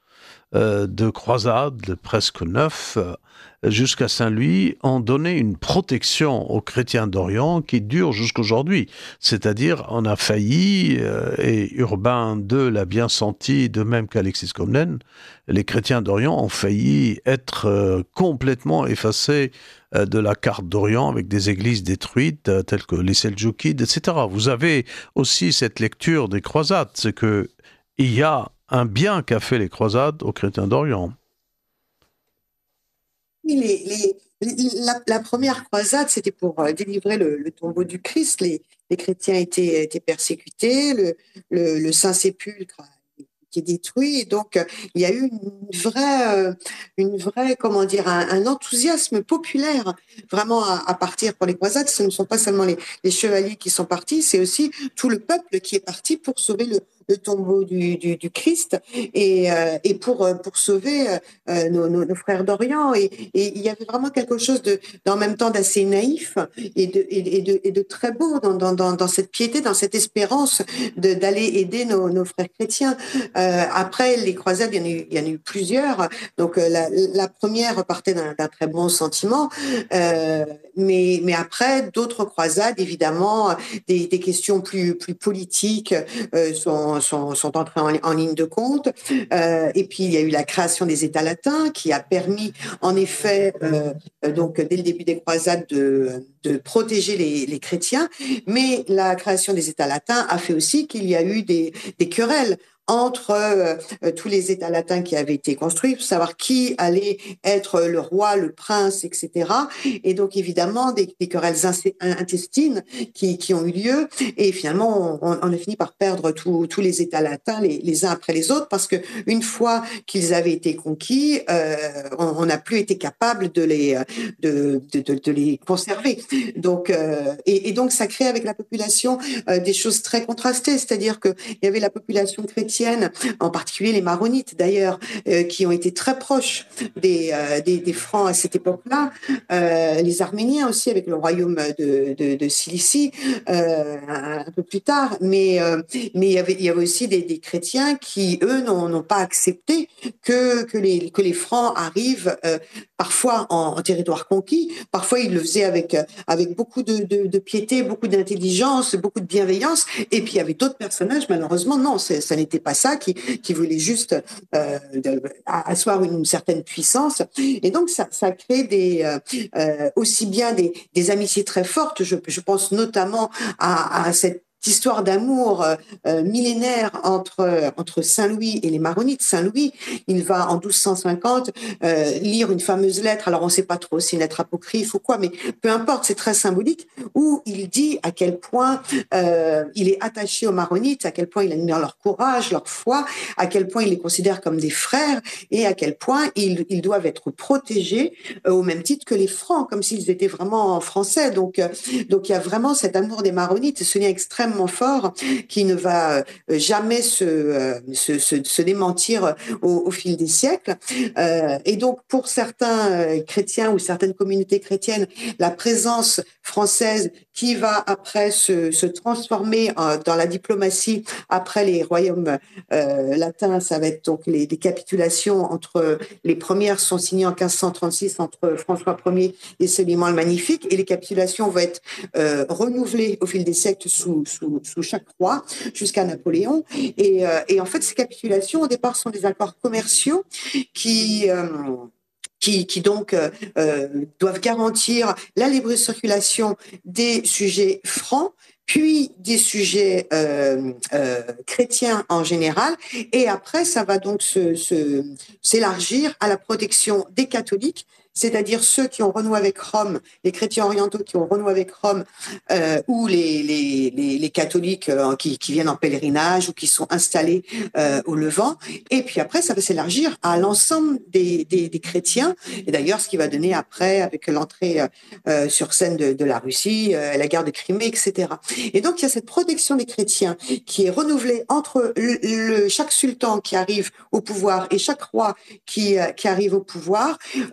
euh, de croisades, presque neuf, euh, jusqu'à Saint-Louis, ont donné une protection aux chrétiens d'Orient qui dure jusqu'aujourd'hui. C'est-à-dire, on a failli, euh, et Urbain deux l'a bien senti, de même qu'Alexis Comnène, les chrétiens d'Orient ont failli être euh, complètement effacés euh, de la carte d'Orient avec des églises détruites euh, telles que les Seldjoukides, et cetera. Vous avez aussi cette lecture des croisades, c'est que il y a un bien qu'a fait les croisades aux chrétiens d'Orient. Les, les, les, la, la première croisade, c'était pour euh, délivrer le, le tombeau du Christ. Les, les chrétiens étaient, étaient persécutés, le, le, le Saint-Sépulcre qui est détruit. Et donc, euh, il y a eu une vraie, euh, une vraie, comment dire, un, un enthousiasme populaire vraiment à, à partir pour les croisades. Ce ne sont pas seulement les, les chevaliers qui sont partis, c'est aussi tout le peuple qui est parti pour sauver le, le tombeau du, du, du Christ et, euh, et pour, pour sauver euh, nos, nos, nos frères d'Orient. Et, et il y avait vraiment quelque chose de, en même temps d'assez naïf et de, et de, et de très beau dans, dans, dans, dans cette piété, dans cette espérance de, d'aller aider nos, nos frères chrétiens. Euh, après, les croisades, il y en a eu, il y en a eu plusieurs. Donc, euh, la, la première partait d'un, d'un très bon sentiment. Euh, mais, mais après, d'autres croisades, évidemment, des, des questions plus, plus politiques euh, sont Sont, sont entrés en, en ligne de compte. Euh, et puis, il y a eu la création des États latins qui a permis, en effet, euh, donc, dès le début des croisades, de, de protéger les, les chrétiens. Mais la création des États latins a fait aussi qu'il y a eu des, des querelles entre euh, tous les États latins qui avaient été construits pour savoir qui allait être le roi, le prince, et cetera. Et donc, évidemment, des, des querelles intestines qui, qui ont eu lieu. Et finalement, on, on a fini par perdre tous les États latins les, les uns après les autres parce que une fois qu'ils avaient été conquis, euh, on n'a plus été capable de les, de, de, de, de les conserver. Donc, euh, et, et donc, ça crée avec la population euh, des choses très contrastées. C'est-à-dire qu'il y avait la population chrétienne, en particulier les maronites d'ailleurs, euh, qui ont été très proches des, euh, des, des Francs à cette époque-là, euh, les Arméniens aussi avec le royaume de, de, de Cilicie euh, un, un peu plus tard, mais, euh, mais il, y avait, il y avait aussi des, des chrétiens qui, eux, n'ont, n'ont pas accepté que, que, les, que les Francs arrivent euh, parfois en, en territoire conquis, parfois ils le faisaient avec, avec beaucoup de, de, de piété, beaucoup d'intelligence, beaucoup de bienveillance, et puis il y avait d'autres personnages, malheureusement, non, ça n'était pas ça, qui, qui voulaient juste euh, de, asseoir une certaine puissance. Et donc, ça, ça crée des, euh, aussi bien des, des amitiés très fortes, je, je pense notamment à, à cette histoire d'amour euh, millénaire entre, entre Saint-Louis et les Maronites. Saint-Louis, il va en douze cent cinquante euh, lire une fameuse lettre, alors on ne sait pas trop si c'est une lettre apocryphe ou quoi, mais peu importe, c'est très symbolique, où il dit à quel point euh, il est attaché aux Maronites, à quel point il admire leur courage, leur foi, à quel point il les considère comme des frères et à quel point ils, ils doivent être protégés euh, au même titre que les Francs, comme s'ils étaient vraiment français. Donc, euh, donc il y a vraiment cet amour des Maronites, ce lien extrêmement fort qui ne va jamais se, se, se, se démentir au, au fil des siècles. Euh, et donc, pour certains chrétiens ou certaines communautés chrétiennes, la présence française qui va après se, se transformer en, dans la diplomatie après les royaumes euh, latins, ça va être donc les, les capitulations entre les premières sont signées en quinze cent trente-six entre François Ier et Soliman le Magnifique, et les capitulations vont être euh, renouvelées au fil des siècles sous, sous, sous chaque roi jusqu'à Napoléon. Et, euh, et en fait, ces capitulations au départ sont des accords commerciaux qui euh, Qui, qui donc euh, doivent garantir la libre circulation des sujets francs, puis des sujets euh, euh, chrétiens en général, et après ça va donc se, se, s'élargir à la protection des catholiques, c'est-à-dire ceux qui ont renoué avec Rome, les chrétiens orientaux qui ont renoué avec Rome, euh, ou les, les, les, les catholiques euh, qui, qui viennent en pèlerinage ou qui sont installés euh, au Levant. Et puis après, ça va s'élargir à l'ensemble des, des, des chrétiens. Et d'ailleurs, ce qui va donner après, avec l'entrée euh, sur scène de, de la Russie, euh, la guerre de Crimée, et cetera. Et donc, il y a cette protection des chrétiens qui est renouvelée entre le, le, chaque sultan qui arrive au pouvoir et chaque roi qui, euh, qui arrive au pouvoir euh, pendant des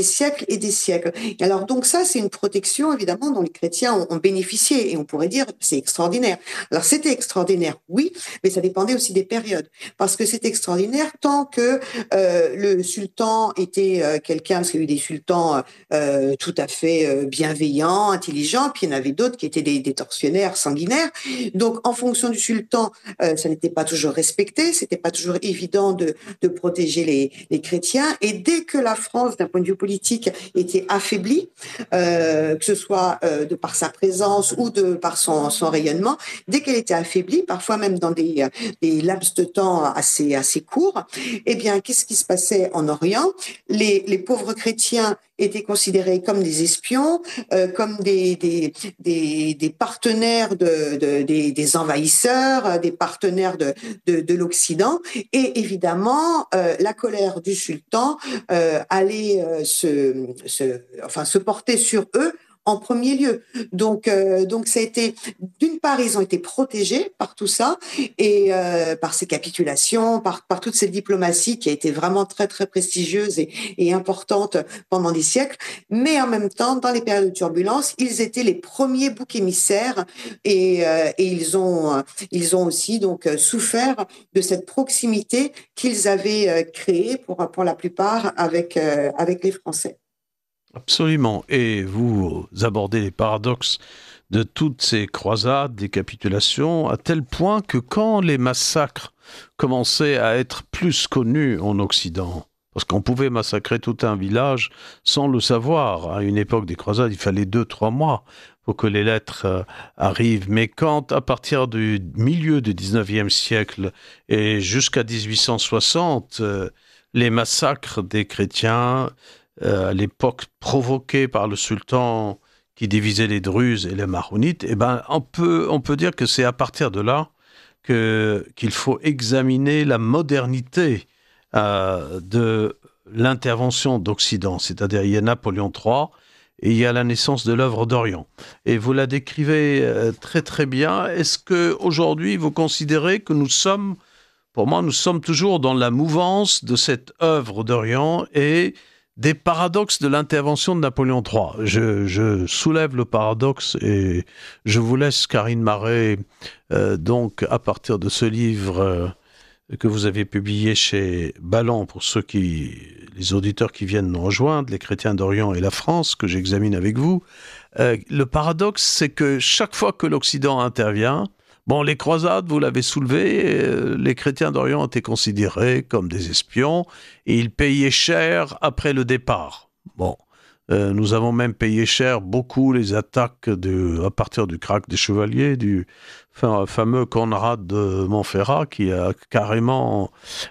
siècles et des siècles. Et alors donc ça, c'est une protection évidemment dont les chrétiens ont, ont bénéficié, et on pourrait dire c'est extraordinaire. Alors c'était extraordinaire, oui, mais ça dépendait aussi des périodes, parce que c'est extraordinaire tant que euh, le sultan était euh, quelqu'un, parce qu'il y a eu des sultans euh, tout à fait euh, bienveillants, intelligents, puis il y en avait d'autres qui étaient des, des tortionnaires sanguinaires. Donc en fonction du sultan, euh, ça n'était pas toujours respecté, c'était pas toujours évident de, de protéger les, les chrétiens, et dès que la France, d'un point de vue politique, était affaiblie, euh, que ce soit euh, de par sa présence ou de par son, son rayonnement, dès qu'elle était affaiblie, parfois même dans des, des laps de temps assez, assez courts, eh bien, qu'est-ce qui se passait en Orient? Les, les pauvres chrétiens étaient considérés comme des espions, euh, comme des, des, des, des partenaires de, de, des, des envahisseurs, des partenaires de, de, de l'Occident. Et évidemment, euh, la colère du sultan euh, allait euh, se, se, enfin, se porter sur eux en premier lieu. Donc, euh, donc ça a été, d'une part, ils ont été protégés par tout ça, et euh, par ces capitulations, par, par toute cette diplomatie qui a été vraiment très, très prestigieuse et, et importante pendant des siècles. Mais en même temps, dans les périodes de turbulence, ils étaient les premiers boucs émissaires, et, euh, et ils ont, ils ont aussi donc souffert de cette proximité qu'ils avaient créée pour, pour la plupart avec, euh, avec les Français. Absolument. Et vous abordez les paradoxes de toutes ces croisades, des capitulations, à tel point que quand les massacres commençaient à être plus connus en Occident, parce qu'on pouvait massacrer tout un village sans le savoir. À une époque des croisades, il fallait deux, trois mois pour que les lettres euh, arrivent. Mais quand, à partir du milieu du dix-neuvième siècle et jusqu'à dix-huit cent soixante, euh, les massacres des chrétiens, Euh, à l'époque provoquée par le sultan qui divisait les Druzes et les Maronites, eh ben, on peut, on peut dire que c'est à partir de là que, qu'il faut examiner la modernité euh, de l'intervention d'Occident. C'est-à-dire, il y a Napoléon trois et il y a la naissance de l'œuvre d'Orient. Et vous la décrivez euh, très très bien. Est-ce qu'aujourd'hui, vous considérez que nous sommes, pour moi, nous sommes toujours dans la mouvance de cette œuvre d'Orient et des paradoxes de l'intervention de Napoléon trois. Je, je soulève le paradoxe et je vous laisse, Karine Marais, euh, donc à partir de ce livre euh, que vous avez publié chez Ballant, pour ceux qui, les auditeurs qui viennent nous rejoindre, les chrétiens d'Orient et la France, que j'examine avec vous. Euh, le paradoxe, c'est que chaque fois que l'Occident intervient, bon, les croisades, vous l'avez soulevé, euh, les chrétiens d'Orient étaient considérés comme des espions et ils payaient cher après le départ. Bon, euh, nous avons même payé cher beaucoup les attaques de, à partir du krach des Chevaliers, du fameux Conrad de Montferrat qui a carrément,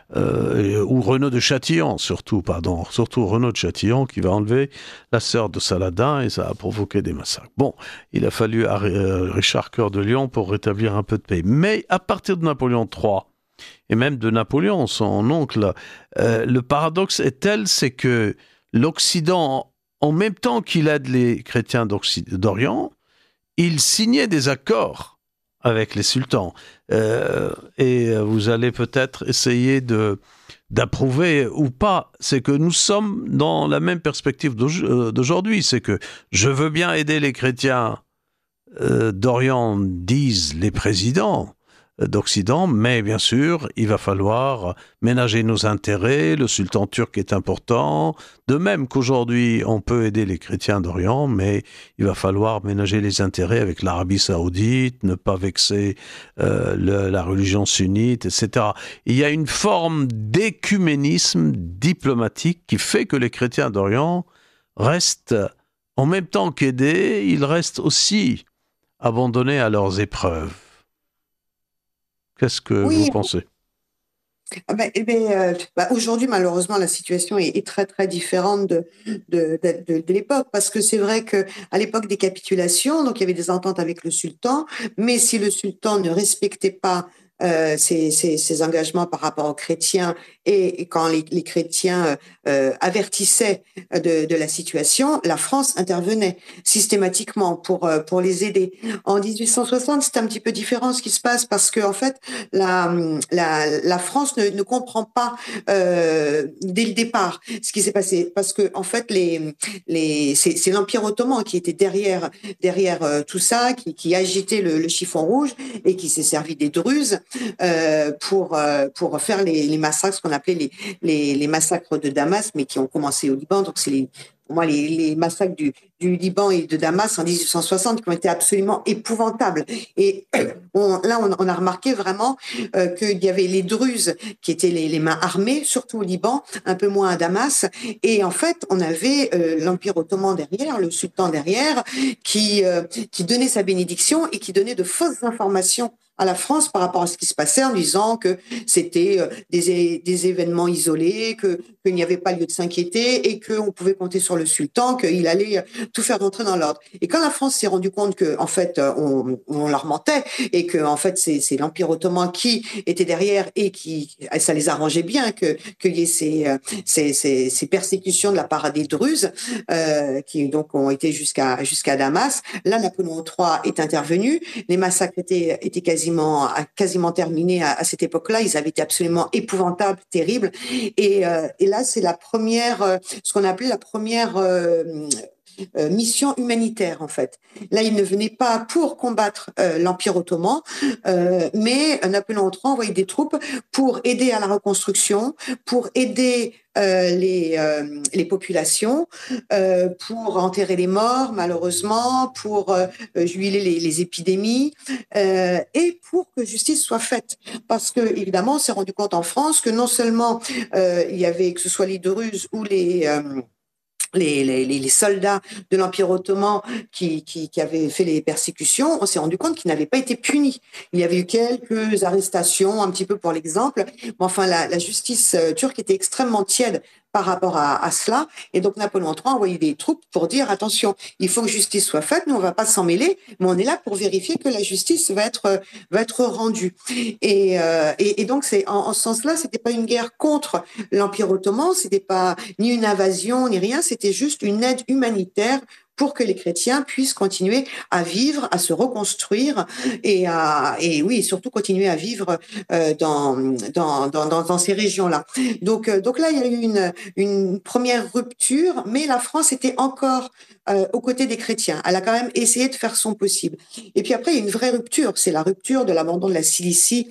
euh, ou Renaud de Châtillon surtout, pardon, surtout Renaud de Châtillon qui va enlever la sœur de Saladin et ça a provoqué des massacres. Bon, il a fallu à Richard Cœur de Lion pour rétablir un peu de paix. Mais à partir de Napoléon trois, et même de Napoléon, son oncle, euh, le paradoxe est tel, c'est que l'Occident, en même temps qu'il aide les chrétiens d'Orient, il signait des accords avec les sultans. Euh, et vous allez peut-être essayer de, d'approuver ou pas. C'est que nous sommes dans la même perspective d'aujourd'hui. C'est que je veux bien aider les chrétiens euh, d'Orient, disent les présidents d'Occident, mais bien sûr, il va falloir ménager nos intérêts, le sultan turc est important, de même qu'aujourd'hui, on peut aider les chrétiens d'Orient, mais il va falloir ménager les intérêts avec l'Arabie saoudite, ne pas vexer euh, le, la religion sunnite, et cetera. Il y a une forme d'écuménisme diplomatique qui fait que les chrétiens d'Orient restent, en même temps qu'aidés, ils restent aussi abandonnés à leurs épreuves. Qu'est-ce que oui, vous pensez? ben, ben, euh, ben, aujourd'hui, malheureusement, la situation est, est très très différente de, de, de, de, de l'époque, parce que c'est vrai que à l'époque des capitulations, donc il y avait des ententes avec le sultan, mais si le sultan ne respectait pas euh, ses, ses, ses engagements par rapport aux chrétiens et, et quand les, les chrétiens euh, avertissaient de, de la situation, la France intervenait systématiquement pour, pour les aider. En dix-huit cent soixante, c'est un petit peu différent ce qui se passe parce que en fait, la, la, la France ne, ne comprend pas euh, dès le départ ce qui s'est passé parce que en fait, les, les, c'est, c'est l'Empire ottoman qui était derrière, derrière euh, tout ça, qui, qui agitait le, le chiffon rouge et qui s'est servi des Druzes euh, pour euh, pour faire les, les massacres, ce qu'on appelait les, les les massacres de Damas, mais qui ont commencé au Liban. Donc c'est les pour moi, les, les massacres du, du Liban et de Damas en dix-huit cent soixante qui ont été absolument épouvantables. Et on, là, on, on a remarqué vraiment euh, qu'il y avait les Druzes qui étaient les, les mains armées, surtout au Liban, un peu moins à Damas. Et en fait, on avait euh, l'Empire ottoman derrière, le sultan derrière, qui, euh, qui donnait sa bénédiction et qui donnait de fausses informations à la France par rapport à ce qui se passait en disant que c'était des, des événements isolés, que qu'il n'y avait pas lieu de s'inquiéter et qu'on pouvait compter sur le sultan, qu'il allait tout faire rentrer dans l'ordre. Et quand la France s'est rendu compte que en fait on, on leur mentait et que en fait c'est, c'est l'Empire ottoman qui était derrière et qui ça les arrangeait bien que qu'il y ait ces, ces, ces, ces persécutions de la part des Druzes euh, qui donc ont été jusqu'à jusqu'à Damas. Là, Napoléon trois est intervenu. Les massacres étaient étaient quasi quasiment, quasiment terminé à, à cette époque-là. Ils avaient été absolument épouvantables, terribles. Et, euh, et là, c'est la première, euh, ce qu'on appelait la première euh, euh, mission humanitaire, en fait. Là, ils ne venaient pas pour combattre euh, l'Empire ottoman, euh, mais Napoléon trois envoyait des troupes pour aider à la reconstruction, pour aider Euh, les, euh, les populations, euh, pour enterrer les morts, malheureusement, pour euh, juguler les, les épidémies, euh, et pour que justice soit faite. Parce que, évidemment, on s'est rendu compte en France que non seulement euh, il y avait, que ce soit les Druzes ou les... Euh, Les, les, les soldats de l'Empire ottoman qui, qui, qui avaient fait les persécutions, on s'est rendu compte qu'ils n'avaient pas été punis. Il y avait eu quelques arrestations, un petit peu pour l'exemple, mais enfin, la, la justice turque était extrêmement tiède par rapport à, à cela. Et donc, Napoléon trois a envoyé des troupes pour dire, attention, il faut que justice soit faite, nous, on ne va pas s'en mêler, mais on est là pour vérifier que la justice va être, va être rendue. Et, euh, et, et donc, c'est, en, en ce sens-là, c'était pas une guerre contre l'Empire ottoman, c'était pas ni une invasion, ni rien, c'était juste une aide humanitaire pour que les chrétiens puissent continuer à vivre, à se reconstruire et à et oui, surtout continuer à vivre euh, dans, dans dans dans dans ces régions-là. Donc euh, donc là, il y a eu une une première rupture, mais la France était encore euh, aux côtés des chrétiens. Elle a quand même essayé de faire son possible. Et puis après, il y a une vraie rupture, c'est la rupture de l'abandon de la Cilicie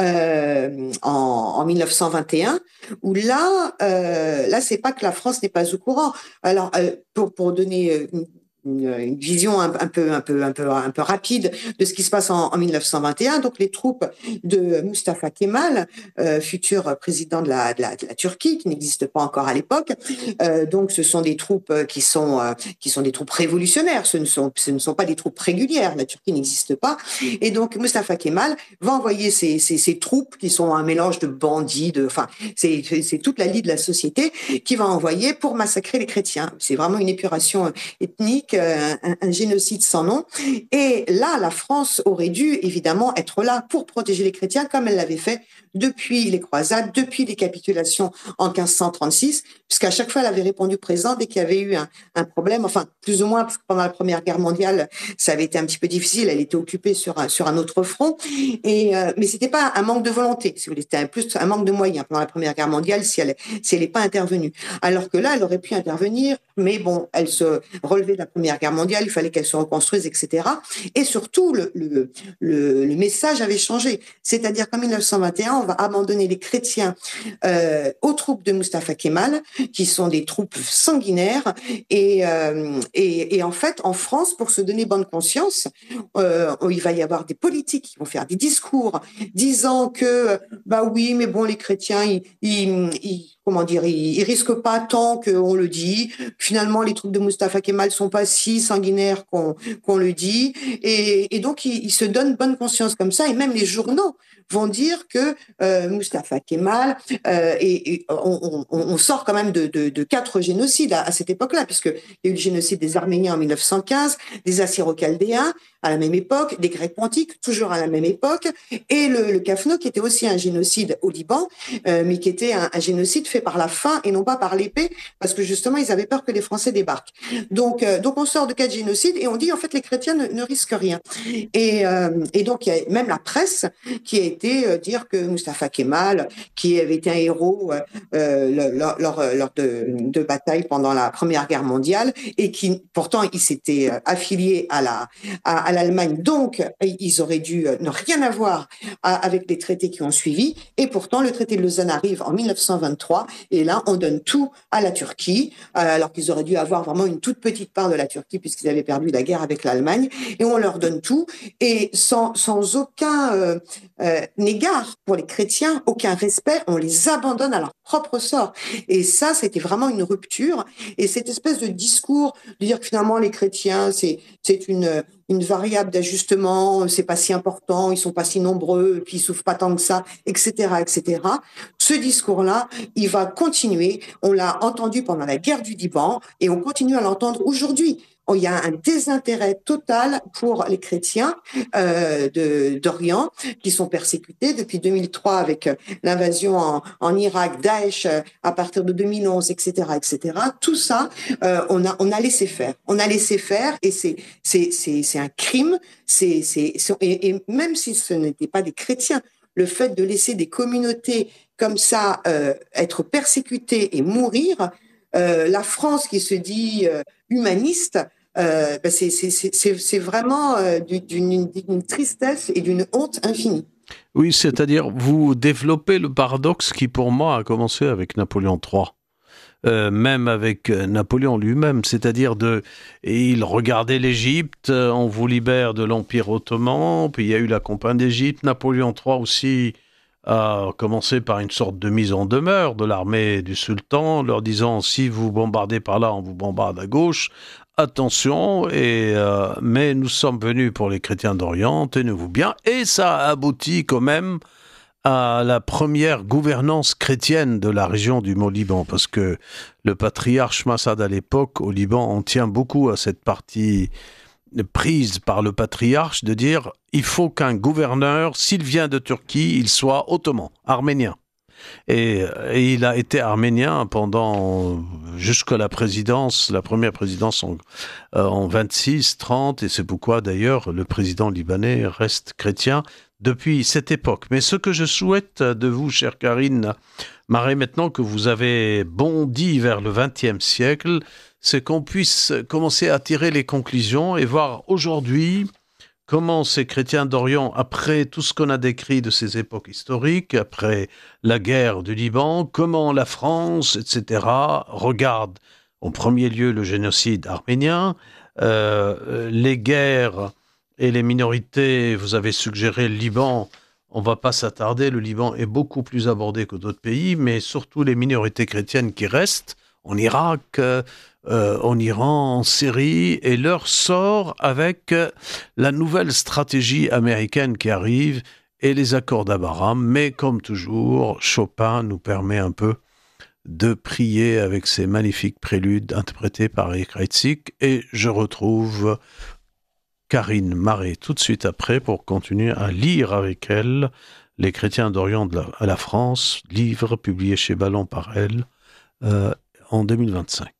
euh, en, en mille neuf cent vingt et un, où là, euh, là, c'est pas que la France n'est pas au courant. Alors, euh, pour pour donner une Une, une vision un, un peu un peu un peu un peu rapide de ce qui se passe en, en mille neuf cent vingt et un. Donc les troupes de Mustafa Kemal, euh, futur président de la, de la de la Turquie, qui n'existe pas encore à l'époque. Euh, donc ce sont des troupes qui sont euh, qui sont des troupes révolutionnaires. Ce ne sont ce ne sont pas des troupes régulières. La Turquie n'existe pas. Et donc Mustafa Kemal va envoyer ces ces, ces troupes qui sont un mélange de bandits, de enfin c'est c'est toute la lie de la société qui va envoyer pour massacrer les chrétiens. C'est vraiment une épuration ethnique. Un, un génocide sans nom. Et là, la France aurait dû évidemment être là pour protéger les chrétiens comme elle l'avait fait depuis les croisades, depuis les capitulations en quinze cent trente-six, puisqu'à chaque fois, elle avait répondu présent dès qu'il y avait eu un, un problème, enfin, plus ou moins, parce que pendant la Première Guerre mondiale, ça avait été un petit peu difficile, elle était occupée sur un, sur un autre front, et, euh, mais c'était pas un manque de volonté, si vous voulez, c'était un, plus un manque de moyens pendant la Première Guerre mondiale si elle si elle n'est pas intervenue. Alors que là, elle aurait pu intervenir, mais bon, elle se relevait de la Première Guerre mondiale, il fallait qu'elle se reconstruise, et cetera. Et surtout, le, le, le, le message avait changé. C'est-à-dire qu'en mille neuf cent vingt et un, on va abandonner les chrétiens euh, aux troupes de Mustafa Kemal, qui sont des troupes sanguinaires. Et, euh, et, et en fait, en France, pour se donner bonne conscience, euh, il va y avoir des politiques qui vont faire des discours disant que, bah oui, mais bon, les chrétiens, ils, ils, ils comment dire, ils, ils risquent pas tant qu'on le dit. Finalement, les troupes de Mustafa Kemal sont pas si sanguinaires qu'on qu'on le dit. Et, et donc, ils, ils se donnent bonne conscience comme ça. Et même les journaux vont dire que euh, Mustapha Kemal, euh, et, et on, on, on sort quand même de, de, de quatre génocides à, à cette époque-là, puisqu'il y a eu le génocide des Arméniens en mille neuf cent quinze, des Assyro-Chaldéens à la même époque, des Grecs pontiques toujours à la même époque, et le, le Kafno qui était aussi un génocide au Liban, euh, mais qui était un, un génocide fait par la faim et non pas par l'épée, parce que justement ils avaient peur que les Français débarquent. Donc, euh, donc on sort de quatre génocides et on dit en fait les chrétiens ne, ne risquent rien. Et, euh, et donc il y a même la presse qui a été euh, dire que Mustapha Kemal, qui avait été un héros euh, lors, lors, lors de, de bataille pendant la Première Guerre mondiale, et qui pourtant il s'était affilié à la à, à l'Allemagne, donc ils auraient dû ne rien avoir à, avec les traités qui ont suivi. Et pourtant le traité de Lausanne arrive en mille neuf cent vingt-trois, et là on donne tout à la Turquie, euh, alors qu'ils auraient dû avoir vraiment une toute petite part de la Turquie puisqu'ils avaient perdu la guerre avec l'Allemagne, et on leur donne tout, et sans, sans aucun euh, euh, égard pour les chrétiens, aucun respect, on les abandonne à leur propre sort. Et ça, c'était vraiment une rupture. Et cette espèce de discours de dire que finalement les chrétiens, c'est c'est une une variable d'ajustement, c'est pas si important, ils sont pas si nombreux, puis ils souffrent pas tant que ça, et cetera, et cetera. Ce discours-là, il va continuer. On l'a entendu pendant la guerre du Liban et on continue à l'entendre aujourd'hui. Il y a un désintérêt total pour les chrétiens euh, de, d'Orient qui sont persécutés depuis deux mille trois avec l'invasion en, en Irak, Daesh à partir de deux mille onze, et cetera, et cetera. Tout ça, euh, on a on a laissé faire, on a laissé faire, et c'est c'est c'est c'est un crime. C'est c'est, c'est et, et même si ce n'étaient pas des chrétiens, le fait de laisser des communautés comme ça euh, être persécutées et mourir, euh, la France qui se dit euh, humaniste. Euh, ben c'est, c'est, c'est, c'est vraiment euh, d'une, d'une tristesse et d'une honte infinie. Oui, c'est-à-dire vous développez le paradoxe qui pour moi a commencé avec Napoléon trois. Euh, même avec Napoléon lui-même, c'est-à-dire de, et il regardait l'Égypte, on vous libère de l'Empire ottoman, puis il y a eu la campagne d'Égypte, Napoléon trois aussi a commencé par une sorte de mise en demeure de l'armée du sultan, leur disant si vous bombardez par là, on vous bombarde à gauche, attention, et, euh, mais nous sommes venus pour les chrétiens d'Orient, tenez-vous bien, et ça a abouti quand même à la première gouvernance chrétienne de la région du Mont-Liban, parce que le patriarche Massad à l'époque, au Liban, on tient beaucoup à cette partie prise par le patriarche de dire il faut qu'un gouverneur, s'il vient de Turquie, il soit ottoman, arménien. Et, et il a été arménien pendant jusqu'à la présidence, la première présidence en, euh, en vingt-six trente, et c'est pourquoi d'ailleurs le président libanais reste chrétien depuis cette époque. Mais ce que je souhaite de vous, chère Karine Marais, maintenant que vous avez bondi vers le vingtième siècle, c'est qu'on puisse commencer à tirer les conclusions et voir aujourd'hui comment ces chrétiens d'Orient, après tout ce qu'on a décrit de ces époques historiques, après la guerre du Liban, comment la France, et cetera, regardent en premier lieu le génocide arménien, euh, les guerres et les minorités. Vous avez suggéré le Liban, on ne va pas s'attarder, le Liban est beaucoup plus abordé que d'autres pays, mais surtout les minorités chrétiennes qui restent en Irak, euh, en Iran, en Syrie, et leur sort avec euh, la nouvelle stratégie américaine qui arrive et les accords d'Abraham. Mais comme toujours, Chopin nous permet un peu de prier avec ces magnifiques préludes interprétés par Eric Heitzig, et je retrouve Karine Marais tout de suite après pour continuer à lire avec elle Les chrétiens d'Orient de la, à la France, livre publié chez Ballon par elle euh, en deux mille vingt-cinq.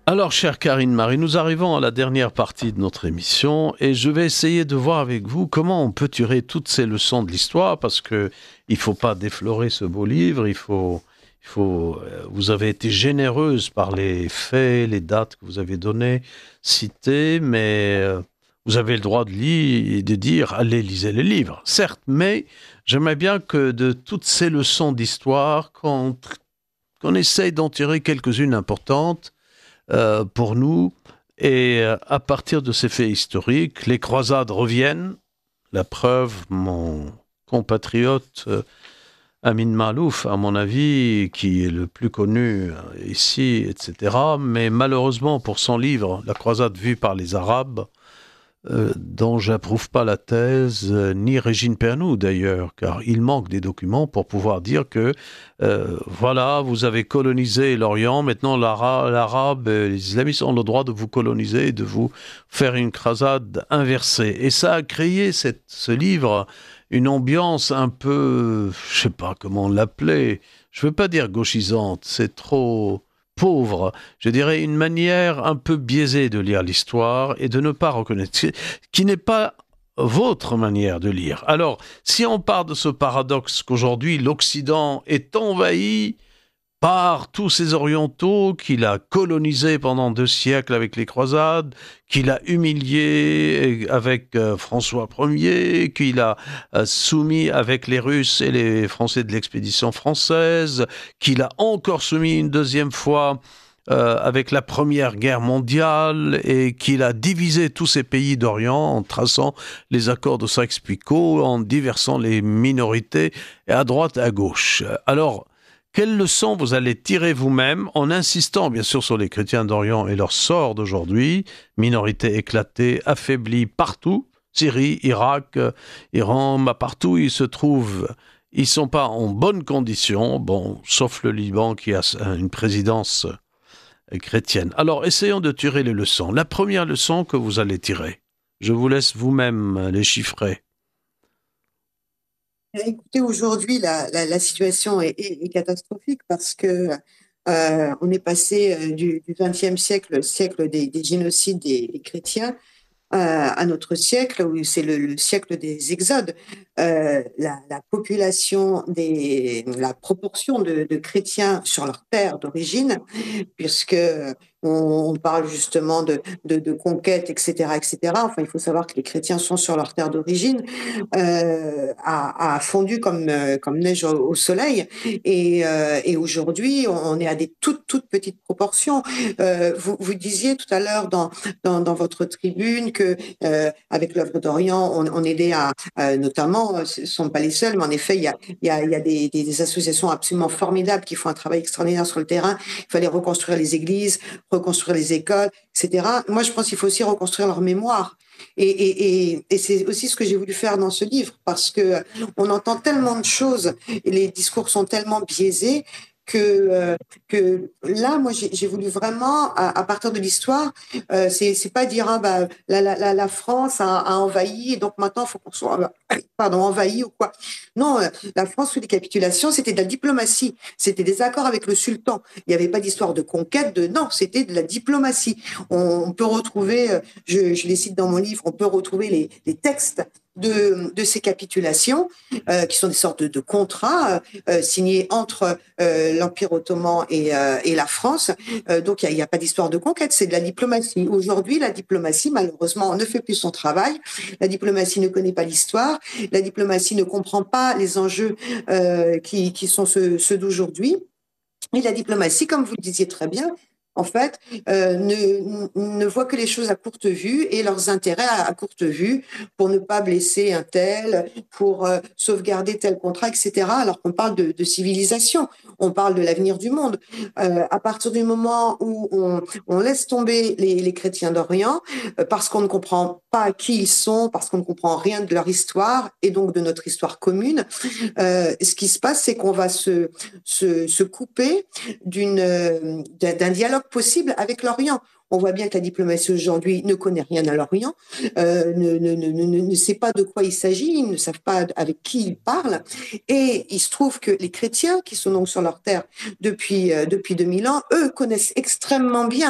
Alors, chère Karine Marie, nous arrivons à la dernière partie de notre émission et je vais essayer de voir avec vous comment on peut tirer toutes ces leçons de l'histoire, parce que il faut pas déflorer ce beau livre, il faut, il faut, vous avez été généreuse par les faits, les dates que vous avez données, citées, mais vous avez le droit de lire et de dire, allez, lisez les livres, certes, mais j'aimerais bien que de toutes ces leçons d'histoire, qu'on, qu'on essaye d'en tirer quelques-unes importantes, Euh, pour nous, et euh, à partir de ces faits historiques, les croisades reviennent. La preuve, mon compatriote euh, Amin Maalouf, à mon avis, qui est le plus connu euh, ici, et cetera, mais malheureusement pour son livre, La croisade vue par les Arabes, Euh, dont j'approuve pas la thèse, euh, ni Régine Pernoud d'ailleurs, car il manque des documents pour pouvoir dire que euh, voilà, vous avez colonisé l'Orient, maintenant l'Ara- l'Arabe et les islamistes ont le droit de vous coloniser et de vous faire une croisade inversée. Et ça a créé cette, ce livre une ambiance un peu, je sais pas comment l'appeler, je veux pas dire gauchisante, c'est trop pauvre, je dirais une manière un peu biaisée de lire l'histoire et de ne pas reconnaître, qui n'est pas votre manière de lire. Alors, si on part de ce paradoxe qu'aujourd'hui l'Occident est envahi par tous ces orientaux qu'il a colonisés pendant deux siècles avec les croisades, qu'il a humiliés avec euh, François Ier, qu'il a euh, soumis avec les Russes et les Français de l'expédition française, qu'il a encore soumis une deuxième fois euh, avec la Première Guerre mondiale, et qu'il a divisé tous ces pays d'Orient en traçant les accords de Sykes-Picot, en diversant les minorités à droite et à gauche. Alors, quelles leçons vous allez tirer vous-même en insistant bien sûr sur les chrétiens d'Orient et leur sort d'aujourd'hui, minorité éclatée, affaiblie partout, Syrie, Irak, Iran, bah partout ils se trouvent, ils sont pas en bonne condition, bon, sauf le Liban qui a une présidence chrétienne. Alors essayons de tirer les leçons. La première leçon que vous allez tirer, je vous laisse vous-même les chiffrer. Écoutez, aujourd'hui, la, la, la situation est, est, est catastrophique parce que euh, on est passé euh, du vingtième siècle, siècle des, des génocides des, des chrétiens, euh, à notre siècle, où c'est le, le siècle des exodes. Euh, la, la population, des, la proportion de, de chrétiens sur leur terre d'origine, puisque on, on parle justement de, de, de conquête, et cetera, et cetera. Enfin, il faut savoir que les chrétiens sont sur leur terre d'origine, euh, a, a fondu comme comme neige au, au soleil. Et, euh, et aujourd'hui, on est à des toutes toutes petites proportions. Euh, vous, vous disiez tout à l'heure dans dans, dans votre tribune que euh, avec l'œuvre d'Orient, on, on aidait à, à notamment, ce ne sont pas les seuls, mais en effet, il y a il y a il y a des, des, des associations absolument formidables qui font un travail extraordinaire sur le terrain. Il fallait reconstruire les églises, reconstruire les écoles, et cetera. Moi, je pense qu'il faut aussi reconstruire leur mémoire. Et, et, et, et c'est aussi ce que j'ai voulu faire dans ce livre, parce que on entend tellement de choses et les discours sont tellement biaisés que, euh, que là, moi, j'ai, j'ai voulu vraiment, à, à partir de l'histoire, euh, c'est, c'est pas dire, ah, bah, la, la, la France a, a envahi, et donc maintenant, il faut qu'on soit, pardon, envahi ou quoi. Non, euh, la France, sous les capitulations, c'était de la diplomatie, c'était des accords avec le sultan. Il n'y avait pas d'histoire de conquête, de non, c'était de la diplomatie. On, on peut retrouver, euh, je, je les cite dans mon livre, on peut retrouver les, les textes de, de ces capitulations, euh, qui sont des sortes de, de contrats euh, signés entre euh, l'Empire ottoman et, euh, et la France. Euh, donc, il n'y a, a pas d'histoire de conquête, c'est de la diplomatie. Aujourd'hui, la diplomatie, malheureusement, ne fait plus son travail. La diplomatie ne connaît pas l'histoire. La diplomatie ne comprend pas les enjeux euh, qui, qui sont ceux, ceux d'aujourd'hui. Et la diplomatie, comme vous le disiez très bien, en fait, euh, ne, ne voit que les choses à courte vue et leurs intérêts à, à courte vue pour ne pas blesser un tel, pour euh, sauvegarder tel contrat, et cetera. Alors qu'on parle de, de civilisation, on parle de l'avenir du monde. Euh, à partir du moment où on, on laisse tomber les, les chrétiens d'Orient, euh, parce qu'on ne comprend pas qui ils sont, parce qu'on ne comprend rien de leur histoire et donc de notre histoire commune, euh, ce qui se passe, c'est qu'on va se, se, se couper d'une, euh, d'un dialogue possible avec l'Orient. On voit bien que la diplomatie aujourd'hui ne connaît rien à l'Orient, euh, ne, ne, ne, ne, ne sait pas de quoi il s'agit, ils ne savent pas avec qui ils parlent. Et il se trouve que les chrétiens, qui sont donc sur leur terre depuis, euh, depuis deux mille ans, eux connaissent extrêmement bien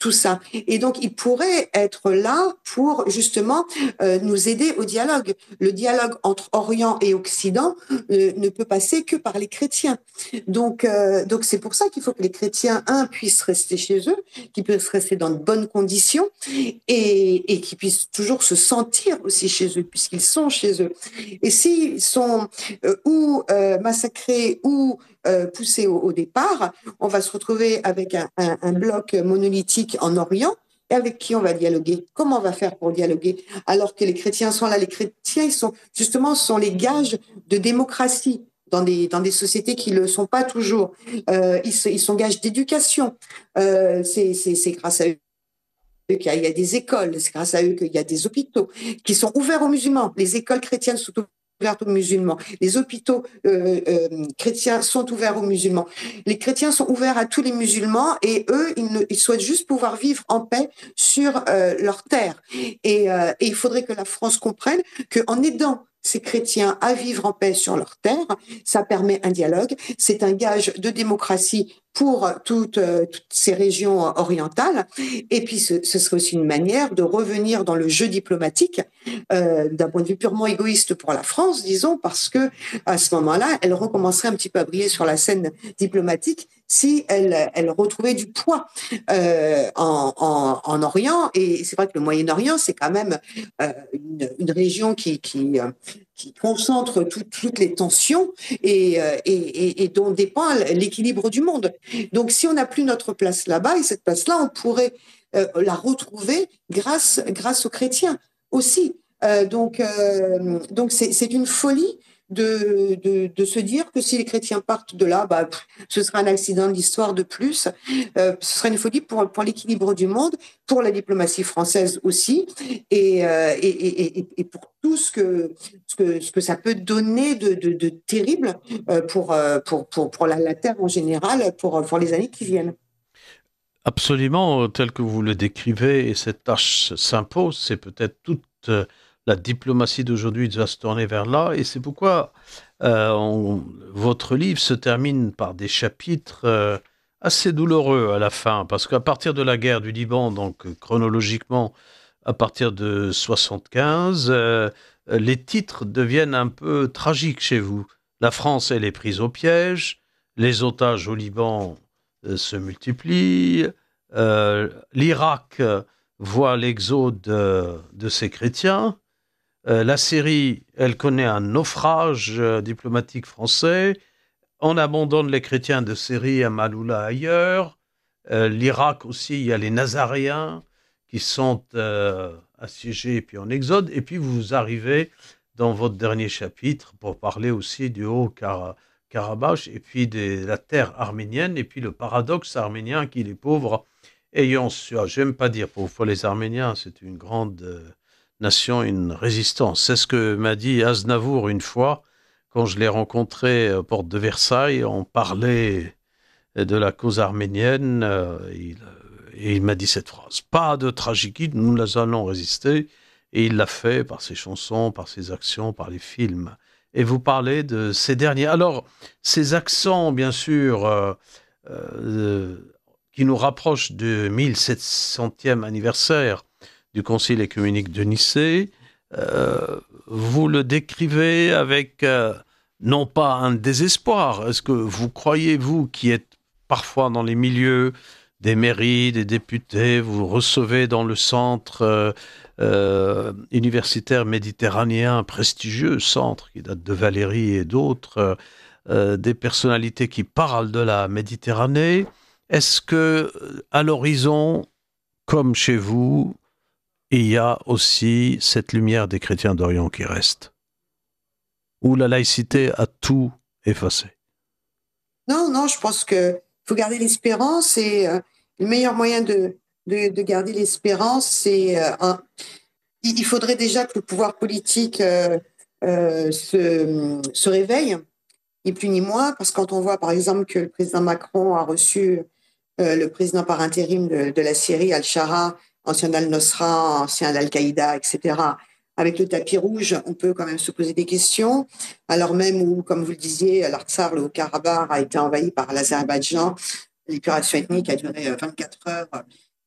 tout ça. Et donc, il pourrait être là pour justement euh, nous aider au dialogue. Le dialogue entre Orient et Occident euh, ne peut passer que par les chrétiens. Donc, euh, donc c'est pour ça qu'il faut que les chrétiens, un, puissent rester chez eux, qu'ils puissent rester dans de bonnes conditions et, et qu'ils puissent toujours se sentir aussi chez eux, puisqu'ils sont chez eux. Et s'ils sont euh, ou euh, massacrés ou euh, poussés au, au départ, on va se retrouver avec un, un, un bloc monolithique en Orient. Et avec qui on va dialoguer? Comment on va faire pour dialoguer alors que les chrétiens sont là? Les chrétiens, ils sont justement sont les gages de démocratie dans des dans des sociétés qui le sont pas toujours. Euh, ils, ils sont gages d'éducation. Euh, c'est c'est c'est grâce à eux qu'il y a, il y a des écoles. C'est grâce à eux qu'il y a des hôpitaux qui sont ouverts aux musulmans. Les écoles chrétiennes sont ouvertes aux musulmans. Les hôpitaux euh, euh, chrétiens sont ouverts aux musulmans. Les chrétiens sont ouverts à tous les musulmans et eux, ils, ne, ils souhaitent juste pouvoir vivre en paix sur euh, leur terre. Et, euh, et il faudrait que la France comprenne qu'en aidant ces chrétiens à vivre en paix sur leur terre, ça permet un dialogue, c'est un gage de démocratie pour toutes, euh, toutes ces régions orientales, et puis ce, ce serait aussi une manière de revenir dans le jeu diplomatique euh, d'un point de vue purement égoïste pour la France, disons, parce que à ce moment-là, elle recommencerait un petit peu à briller sur la scène diplomatique si elle, elle retrouvait du poids euh, en, en, en Orient. Et c'est vrai que le Moyen-Orient, c'est quand même euh, une, une région qui, qui, euh, qui concentre tout, toutes les tensions et, euh, et, et, et dont dépend l'équilibre du monde. Donc, si on n'a plus notre place là-bas, et cette place-là, on pourrait euh, la retrouver grâce, grâce aux chrétiens aussi. Euh, donc, euh, donc c'est, c'est une folie de, de, de se dire que si les chrétiens partent de là, bah, ce sera un accident de l'histoire de plus. Euh, ce sera une folie pour, pour l'équilibre du monde, pour la diplomatie française aussi, et, euh, et, et, et pour tout ce que, ce que, ce que ça peut donner de, de, de terrible pour, pour, pour, pour la, la Terre en général, pour, pour les années qui viennent. Absolument, tel que vous le décrivez, et cette tâche s'impose, c'est peut-être toute la diplomatie d'aujourd'hui doit se tourner vers là, et c'est pourquoi euh, on, votre livre se termine par des chapitres euh, assez douloureux à la fin, parce qu'à partir de la guerre du Liban, donc chronologiquement à partir de soixante-quinze, euh, les titres deviennent un peu tragiques chez vous. La France, elle est prise au piège, les otages au Liban euh, se multiplient, euh, l'Irak voit l'exode de, de ses chrétiens. Euh, la Syrie, elle connaît un naufrage euh, diplomatique français. On abandonne les chrétiens de Syrie à Maaloula ailleurs. Euh, L'Irak aussi, il y a les Nazaréens qui sont euh, assiégés et puis en exode. Et puis vous arrivez dans votre dernier chapitre pour parler aussi du Haut-Karabakh et puis de la terre arménienne et puis le paradoxe arménien qui les pauvres ayant su, j'aime pas dire pauvres, pour les Arméniens, c'est une grande euh, nation, une résistance. C'est ce que m'a dit Aznavour une fois, quand je l'ai rencontré à Porte de Versailles, on parlait de la cause arménienne, euh, il, et il m'a dit cette phrase, pas de tragédie, nous allons résister, et il l'a fait par ses chansons, par ses actions, par les films. Et vous parlez de ces derniers. Alors, ces accents, bien sûr, euh, euh, qui nous rapprochent du mille sept centième anniversaire du Concile œcuménique de Nicée, euh, vous le décrivez avec, euh, non pas un désespoir. Est-ce que vous croyez, vous, qui êtes parfois dans les milieux des mairies, des députés, vous recevez dans le centre euh, euh, universitaire méditerranéen, prestigieux centre qui date de Valérie et d'autres, euh, des personnalités qui parlent de la Méditerranée. Est-ce que, à l'horizon, comme chez vous, il y a aussi cette lumière des chrétiens d'Orient qui reste, où la laïcité a tout effacé? Non, non, je pense qu'il faut garder l'espérance et euh, le meilleur moyen de, de, de garder l'espérance, c'est euh, un, il faudrait déjà que le pouvoir politique euh, euh, se, se réveille, ni plus ni moins, parce que quand on voit par exemple que le président Macron a reçu euh, le président par intérim de, de la Syrie, Al-Shara, ancien Al-Nosra, ancien d'Al-Qaïda, et cetera, avec le tapis rouge, on peut quand même se poser des questions, alors même où, comme vous le disiez, l'Artsar, le Haut-Karabakh, a été envahi par l'Azerbaïdjan, l'épuration ethnique a duré vingt-quatre heures,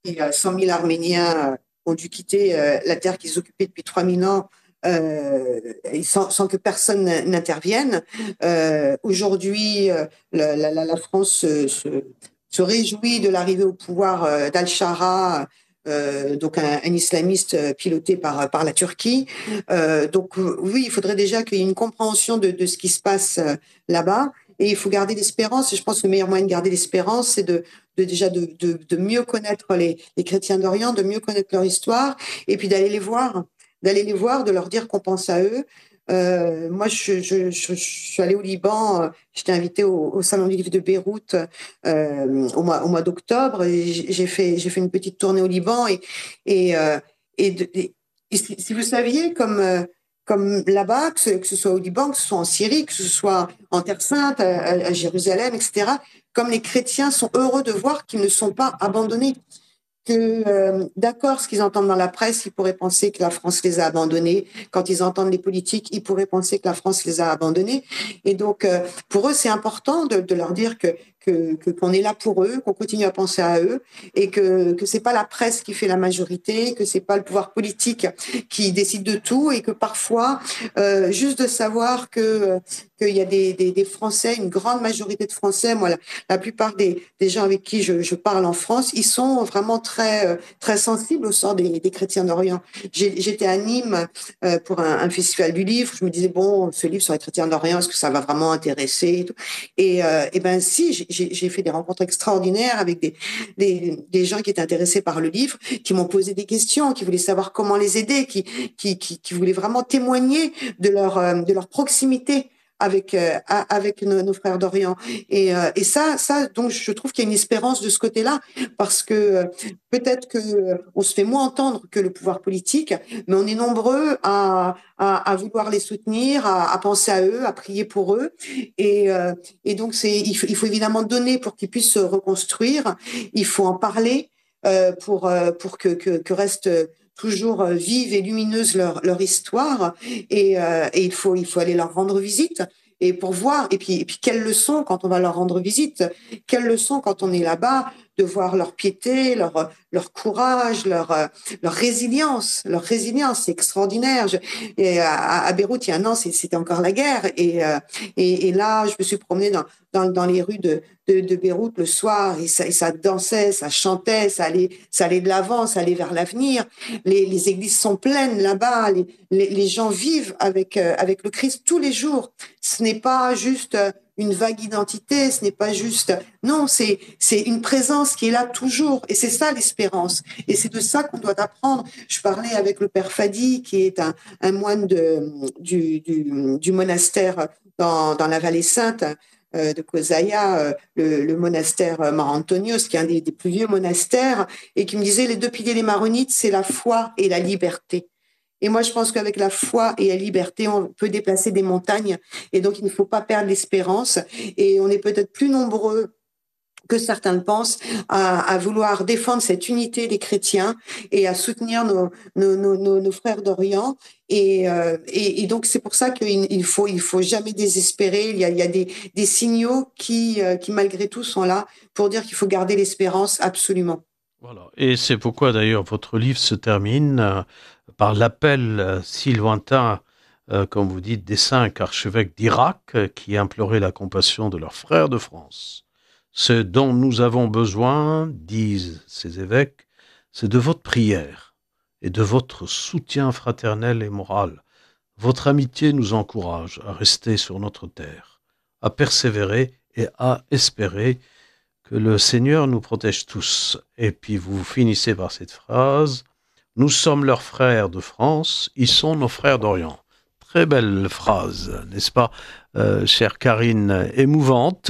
et euh, cent mille Arméniens euh, ont dû quitter euh, la terre qu'ils occupaient depuis trois mille ans euh, sans, sans que personne n'intervienne. Euh, aujourd'hui, euh, la, la, la France se, se, se réjouit de l'arrivée au pouvoir euh, d'Al-Shara, euh, donc un, un islamiste piloté par, par la Turquie. Euh, donc oui, il faudrait déjà qu'il y ait une compréhension de, de ce qui se passe euh, là-bas. Et il faut garder l'espérance. Et je pense que le meilleur moyen de garder l'espérance, c'est de, de déjà de, de, de mieux connaître les, les chrétiens d'Orient, de mieux connaître leur histoire, et puis d'aller les voir, d'aller les voir, de leur dire qu'on pense à eux. Euh, moi, je, je, je, je suis allée au Liban. euh, J'étais invitée au, au Salon du Livre de Beyrouth euh, au mois, au mois d'octobre. Et j'ai fait, j'ai fait une petite tournée au Liban. Et, et, euh, et, de, et, et si, si vous saviez, comme euh, comme là-bas, que ce, que ce soit au Liban, que ce soit en Syrie, que ce soit en Terre Sainte, à, à Jérusalem, et cetera, comme les chrétiens sont heureux de voir qu'ils ne sont pas abandonnés. Que, euh, d'accord, ce qu'ils entendent dans la presse, ils pourraient penser que la France les a abandonnés. Quand ils entendent les politiques, ils pourraient penser que la France les a abandonnés. Et donc, euh, pour eux, c'est important de, de leur dire que que, que qu'on est là pour eux, qu'on continue à penser à eux, et que que c'est pas la presse qui fait la majorité, que c'est pas le pouvoir politique qui décide de tout, et que parfois, euh, juste de savoir que qu'il y a des, des, des Français, une grande majorité de Français, moi, la, la plupart des, des gens avec qui je, je parle en France, ils sont vraiment très très sensibles au sort des, des chrétiens d'Orient. J'ai, j'étais à Nîmes euh, pour un, un festival du livre. Je me disais bon, ce livre sur les chrétiens d'Orient, est-ce que ça va vraiment intéresser et, tout. et, euh, et ben si, j'ai, j'ai fait des rencontres extraordinaires avec des, des des gens qui étaient intéressés par le livre, qui m'ont posé des questions, qui voulaient savoir comment les aider, qui qui qui, qui voulaient vraiment témoigner de leur de leur proximité avec euh, avec nos, nos frères d'Orient. Et euh, et ça ça donc je trouve qu'il y a une espérance de ce côté-là, parce que euh, peut-être que euh, on se fait moins entendre que le pouvoir politique, mais on est nombreux à à, à vouloir les soutenir, à, à penser à eux, à prier pour eux. Et euh, et donc c'est il faut, il faut évidemment donner pour qu'ils puissent se reconstruire. Il faut en parler euh, pour euh, pour que que, que reste toujours vive et lumineuse leur, leur histoire, et, euh, et il faut il faut aller leur rendre visite, et pour voir, et puis et puis quelles leçons quand on va leur rendre visite, quelles leçons quand on est là-bas, de voir leur piété, leur leur courage, leur leur résilience, leur résilience, c'est extraordinaire. Je, et à, à Beyrouth il y a un an, c'était encore la guerre, et, et et là je me suis promenée dans dans, dans les rues de, de de Beyrouth le soir, et ça et ça dansait, ça chantait, ça allait ça allait de l'avant, ça allait vers l'avenir. Les, les églises sont pleines là-bas, les, les, les gens vivent avec euh, avec le Christ tous les jours. Ce n'est pas juste une vague identité, ce n'est pas juste, non, c'est c'est une présence qui est là toujours, et c'est ça l'espérance, et c'est de ça qu'on doit apprendre. Je parlais avec le père Fadi, qui est un, un moine de du, du du monastère dans dans la Vallée Sainte euh, de Kozaya, euh, le, le monastère Marantonios, qui est un des, des plus vieux monastères, et qui me disait les deux piliers des maronites, c'est la foi et la liberté. Et moi, je pense qu'avec la foi et la liberté, on peut déplacer des montagnes. Et donc, il ne faut pas perdre l'espérance. Et on est peut-être plus nombreux que certains le pensent, à, à vouloir défendre cette unité des chrétiens et à soutenir nos, nos, nos, nos frères d'Orient. Et, euh, et, et donc, c'est pour ça qu'il il faut, il faut jamais désespérer. Il y a, il y a des, des signaux qui, euh, qui, malgré tout, sont là pour dire qu'il faut garder l'espérance absolument. Voilà. Et c'est pourquoi, d'ailleurs, votre livre se termine euh, par l'appel euh, si lointain, euh, comme vous dites, des cinq archevêques d'Irak euh, qui imploraient la compassion de leurs frères de France. Ce dont nous avons besoin, disent ces évêques, c'est de votre prière et de votre soutien fraternel et moral. Votre amitié nous encourage à rester sur notre terre, à persévérer et à espérer que le Seigneur nous protège tous. Et puis vous finissez par cette phrase, « Nous sommes leurs frères de France, ils sont nos frères d'Orient ». Très belle phrase, n'est-ce pas, euh, chère Karine, émouvante.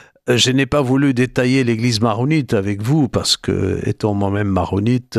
Je n'ai pas voulu détailler l'église maronite avec vous parce que, étant moi-même maronite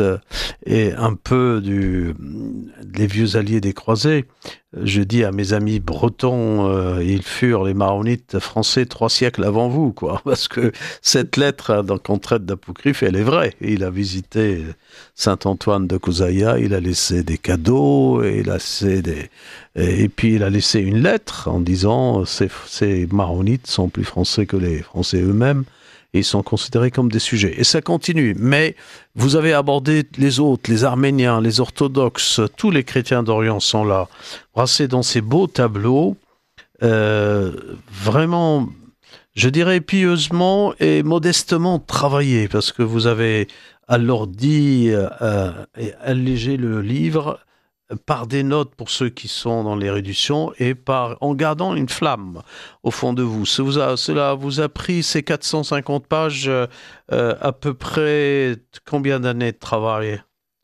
et un peu du, des vieux alliés des croisés, je dis à mes amis bretons, euh, ils furent les maronites français trois siècles avant vous, quoi. Parce que cette lettre qu'on traite d'apocryphe, elle est vraie. Il a visité Saint-Antoine de Kozaya, il a laissé des cadeaux, et il a laissé des, et puis il a laissé une lettre en disant ces, ces maronites sont plus français que les Français eux-mêmes. et ils sont considérés comme des sujets. Et ça continue. Mais vous avez abordé les autres, les Arméniens, les orthodoxes, tous les chrétiens d'Orient sont là, brassés dans ces beaux tableaux, euh, vraiment, je dirais pieusement et modestement travaillés, parce que vous avez alourdi euh, et allégé le livre par des notes pour ceux qui sont dans l'érudition et par, en gardant une flamme au fond de vous. Ce vous a, cela vous a pris ces quatre cent cinquante pages euh, à peu près combien d'années de travail?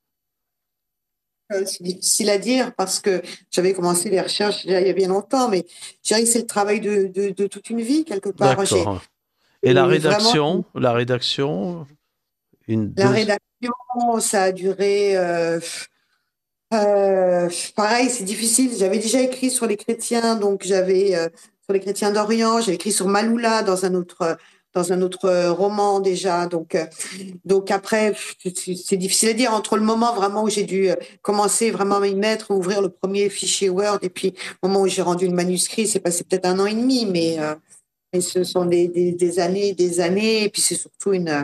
Euh, C'est difficile à dire parce que j'avais commencé les recherches déjà il y a bien longtemps, mais je dirais que c'est le travail de, de, de toute une vie quelque part. J'ai, D'accord. Et la et vraiment, rédaction, la rédaction, une la deux. rédaction, ça a duré. Euh, Euh, pareil, c'est difficile. J'avais déjà écrit sur les chrétiens, donc j'avais euh, sur les chrétiens d'Orient, j'ai écrit sur Maloula dans un autre dans un autre euh, roman déjà. Donc euh, donc après, c'est c'est difficile à dire. Entre le moment vraiment où j'ai dû euh, commencer vraiment à m'y mettre, ouvrir le premier fichier Word, et puis le moment où j'ai rendu le manuscrit, c'est passé peut-être un an et demi, mais euh, mais ce sont des, des des années, des années, et puis c'est surtout une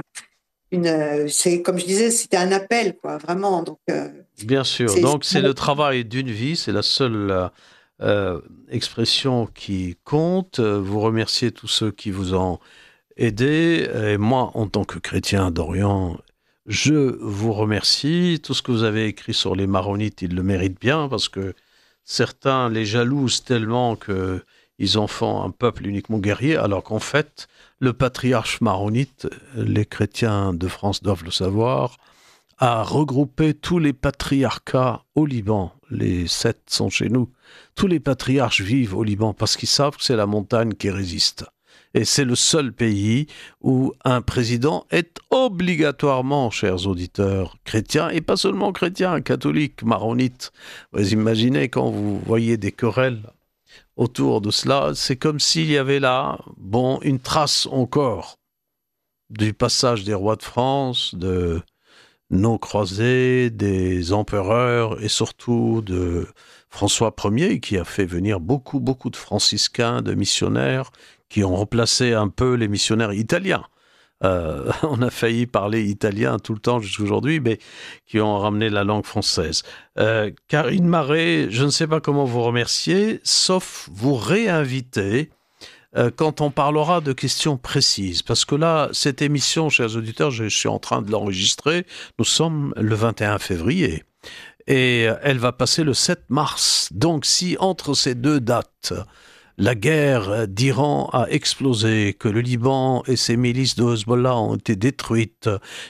une c'est comme je disais, c'était un appel quoi, vraiment. Donc euh, Bien sûr. c'est Donc, c'est le travail d'une vie, c'est la seule euh, euh, expression qui compte. Vous remerciez tous ceux qui vous ont aidé. Et moi, en tant que chrétien d'Orient, je vous remercie. Tout ce que vous avez écrit sur les Maronites, ils le méritent bien parce que certains les jalousent tellement qu'ils en font un peuple uniquement guerrier, alors qu'en fait, le patriarche maronite, les chrétiens de France doivent le savoir, a regroupé tous les patriarcats au Liban. Les sept sont chez nous. Tous les patriarches vivent au Liban parce qu'ils savent que c'est la montagne qui résiste. Et c'est le seul pays où un président est obligatoirement, chers auditeurs, chrétien, et pas seulement chrétien, catholique, maronite. Vous imaginez quand vous voyez des querelles autour de cela, c'est comme s'il y avait là, bon, une trace encore du passage des rois de France, de nos croisés, des empereurs et surtout de François Ier qui a fait venir beaucoup, beaucoup de franciscains, de missionnaires qui ont remplacé un peu les missionnaires italiens. Euh, on a failli parler italien tout le temps jusqu'aujourd'hui, mais qui ont ramené la langue française. Euh, Karine Marais, je ne sais pas comment vous remercier, sauf vous réinviter euh, quand on parlera de questions précises. Parce que là, cette émission, chers auditeurs, je suis en train de l'enregistrer, nous sommes le vingt et un février. Et elle va passer le sept mars. Donc si entre ces deux dates, la guerre d'Iran a explosé, que le Liban et ses milices de Hezbollah ont été détruites,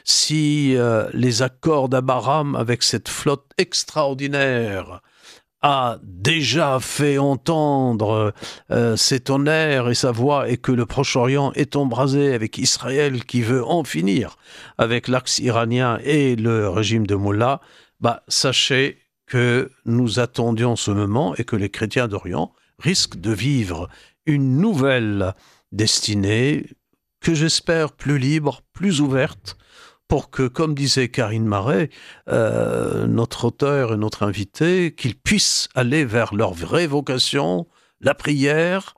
si euh, les accords d'Abraham avec cette flotte extraordinaire a déjà fait entendre euh, ses tonnerres et sa voix et que le Proche-Orient est embrasé avec Israël qui veut en finir avec l'axe iranien et le régime de Mullah, bah, sachez que nous attendions ce moment et que les chrétiens d'Orient risquent de vivre une nouvelle destinée que j'espère plus libre, plus ouverte, pour que, comme disait Karine Marais, euh, notre auteur et notre invité, qu'ils puissent aller vers leur vraie vocation, la prière,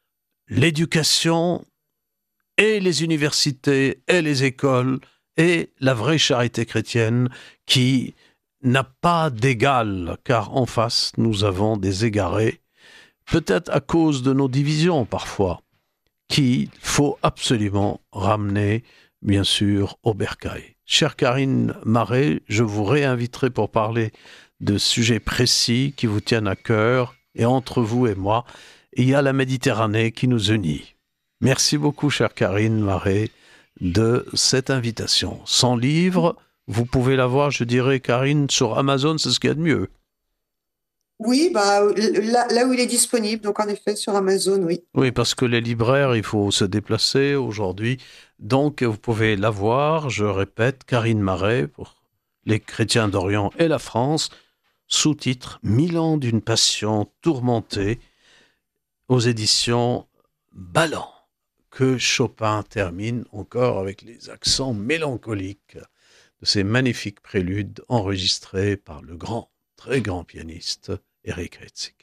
l'éducation et les universités et les écoles et la vraie charité chrétienne qui n'a pas d'égal, car en face, nous avons des égarés, peut-être à cause de nos divisions parfois, qu'il faut absolument ramener, bien sûr, au bercail. Chère Karine Marais, je vous réinviterai pour parler de sujets précis qui vous tiennent à cœur, et entre vous et moi, il y a la Méditerranée qui nous unit. Merci beaucoup, chère Karine Marais, de cette invitation. Son livre, vous pouvez l'avoir, je dirais, Karine, sur Amazon, c'est ce qu'il y a de mieux. Oui, bah, là, là où il est disponible, donc en effet sur Amazon, oui. Oui, parce que les libraires, il faut se déplacer aujourd'hui. Donc, vous pouvez l'avoir, je répète, Karine Marais, pour les chrétiens d'Orient et la France, sous-titre « Mille ans d'une passion tourmentée » aux éditions Ballant, que Chopin termine encore avec les accents mélancoliques de ces magnifiques préludes enregistrés par le grand, très grand pianiste Eric Heitzig.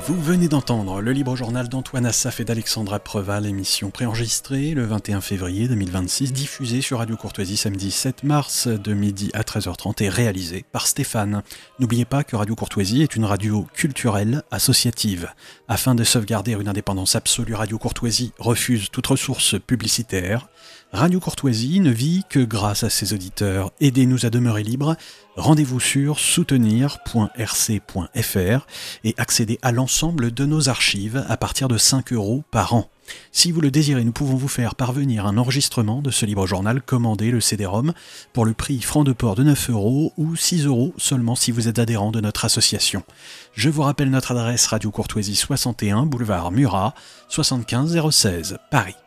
Vous venez d'entendre le libre journal d'Antoine Assaf et d'Alexandra Preval, émission préenregistrée le vingt et un février deux mille vingt-six, diffusée sur Radio Courtoisie samedi sept mars de midi à treize heures trente et réalisée par Stéphane. N'oubliez pas que Radio Courtoisie est une radio culturelle associative. Afin de sauvegarder une indépendance absolue, Radio Courtoisie refuse toute ressource publicitaire. Radio Courtoisie ne vit que grâce à ses auditeurs. Aidez-nous à demeurer libres. Rendez-vous sur soutenir point r c point f r et accédez à l'ensemble de nos archives à partir de cinq euros par an. Si vous le désirez, nous pouvons vous faire parvenir un enregistrement de ce libre journal. Commandez le C D-ROM pour le prix franc de port de neuf euros ou six euros seulement si vous êtes adhérent de notre association. Je vous rappelle notre adresse Radio Courtoisie soixante et un, boulevard Murat, soixante-quinze zéro seize, Paris.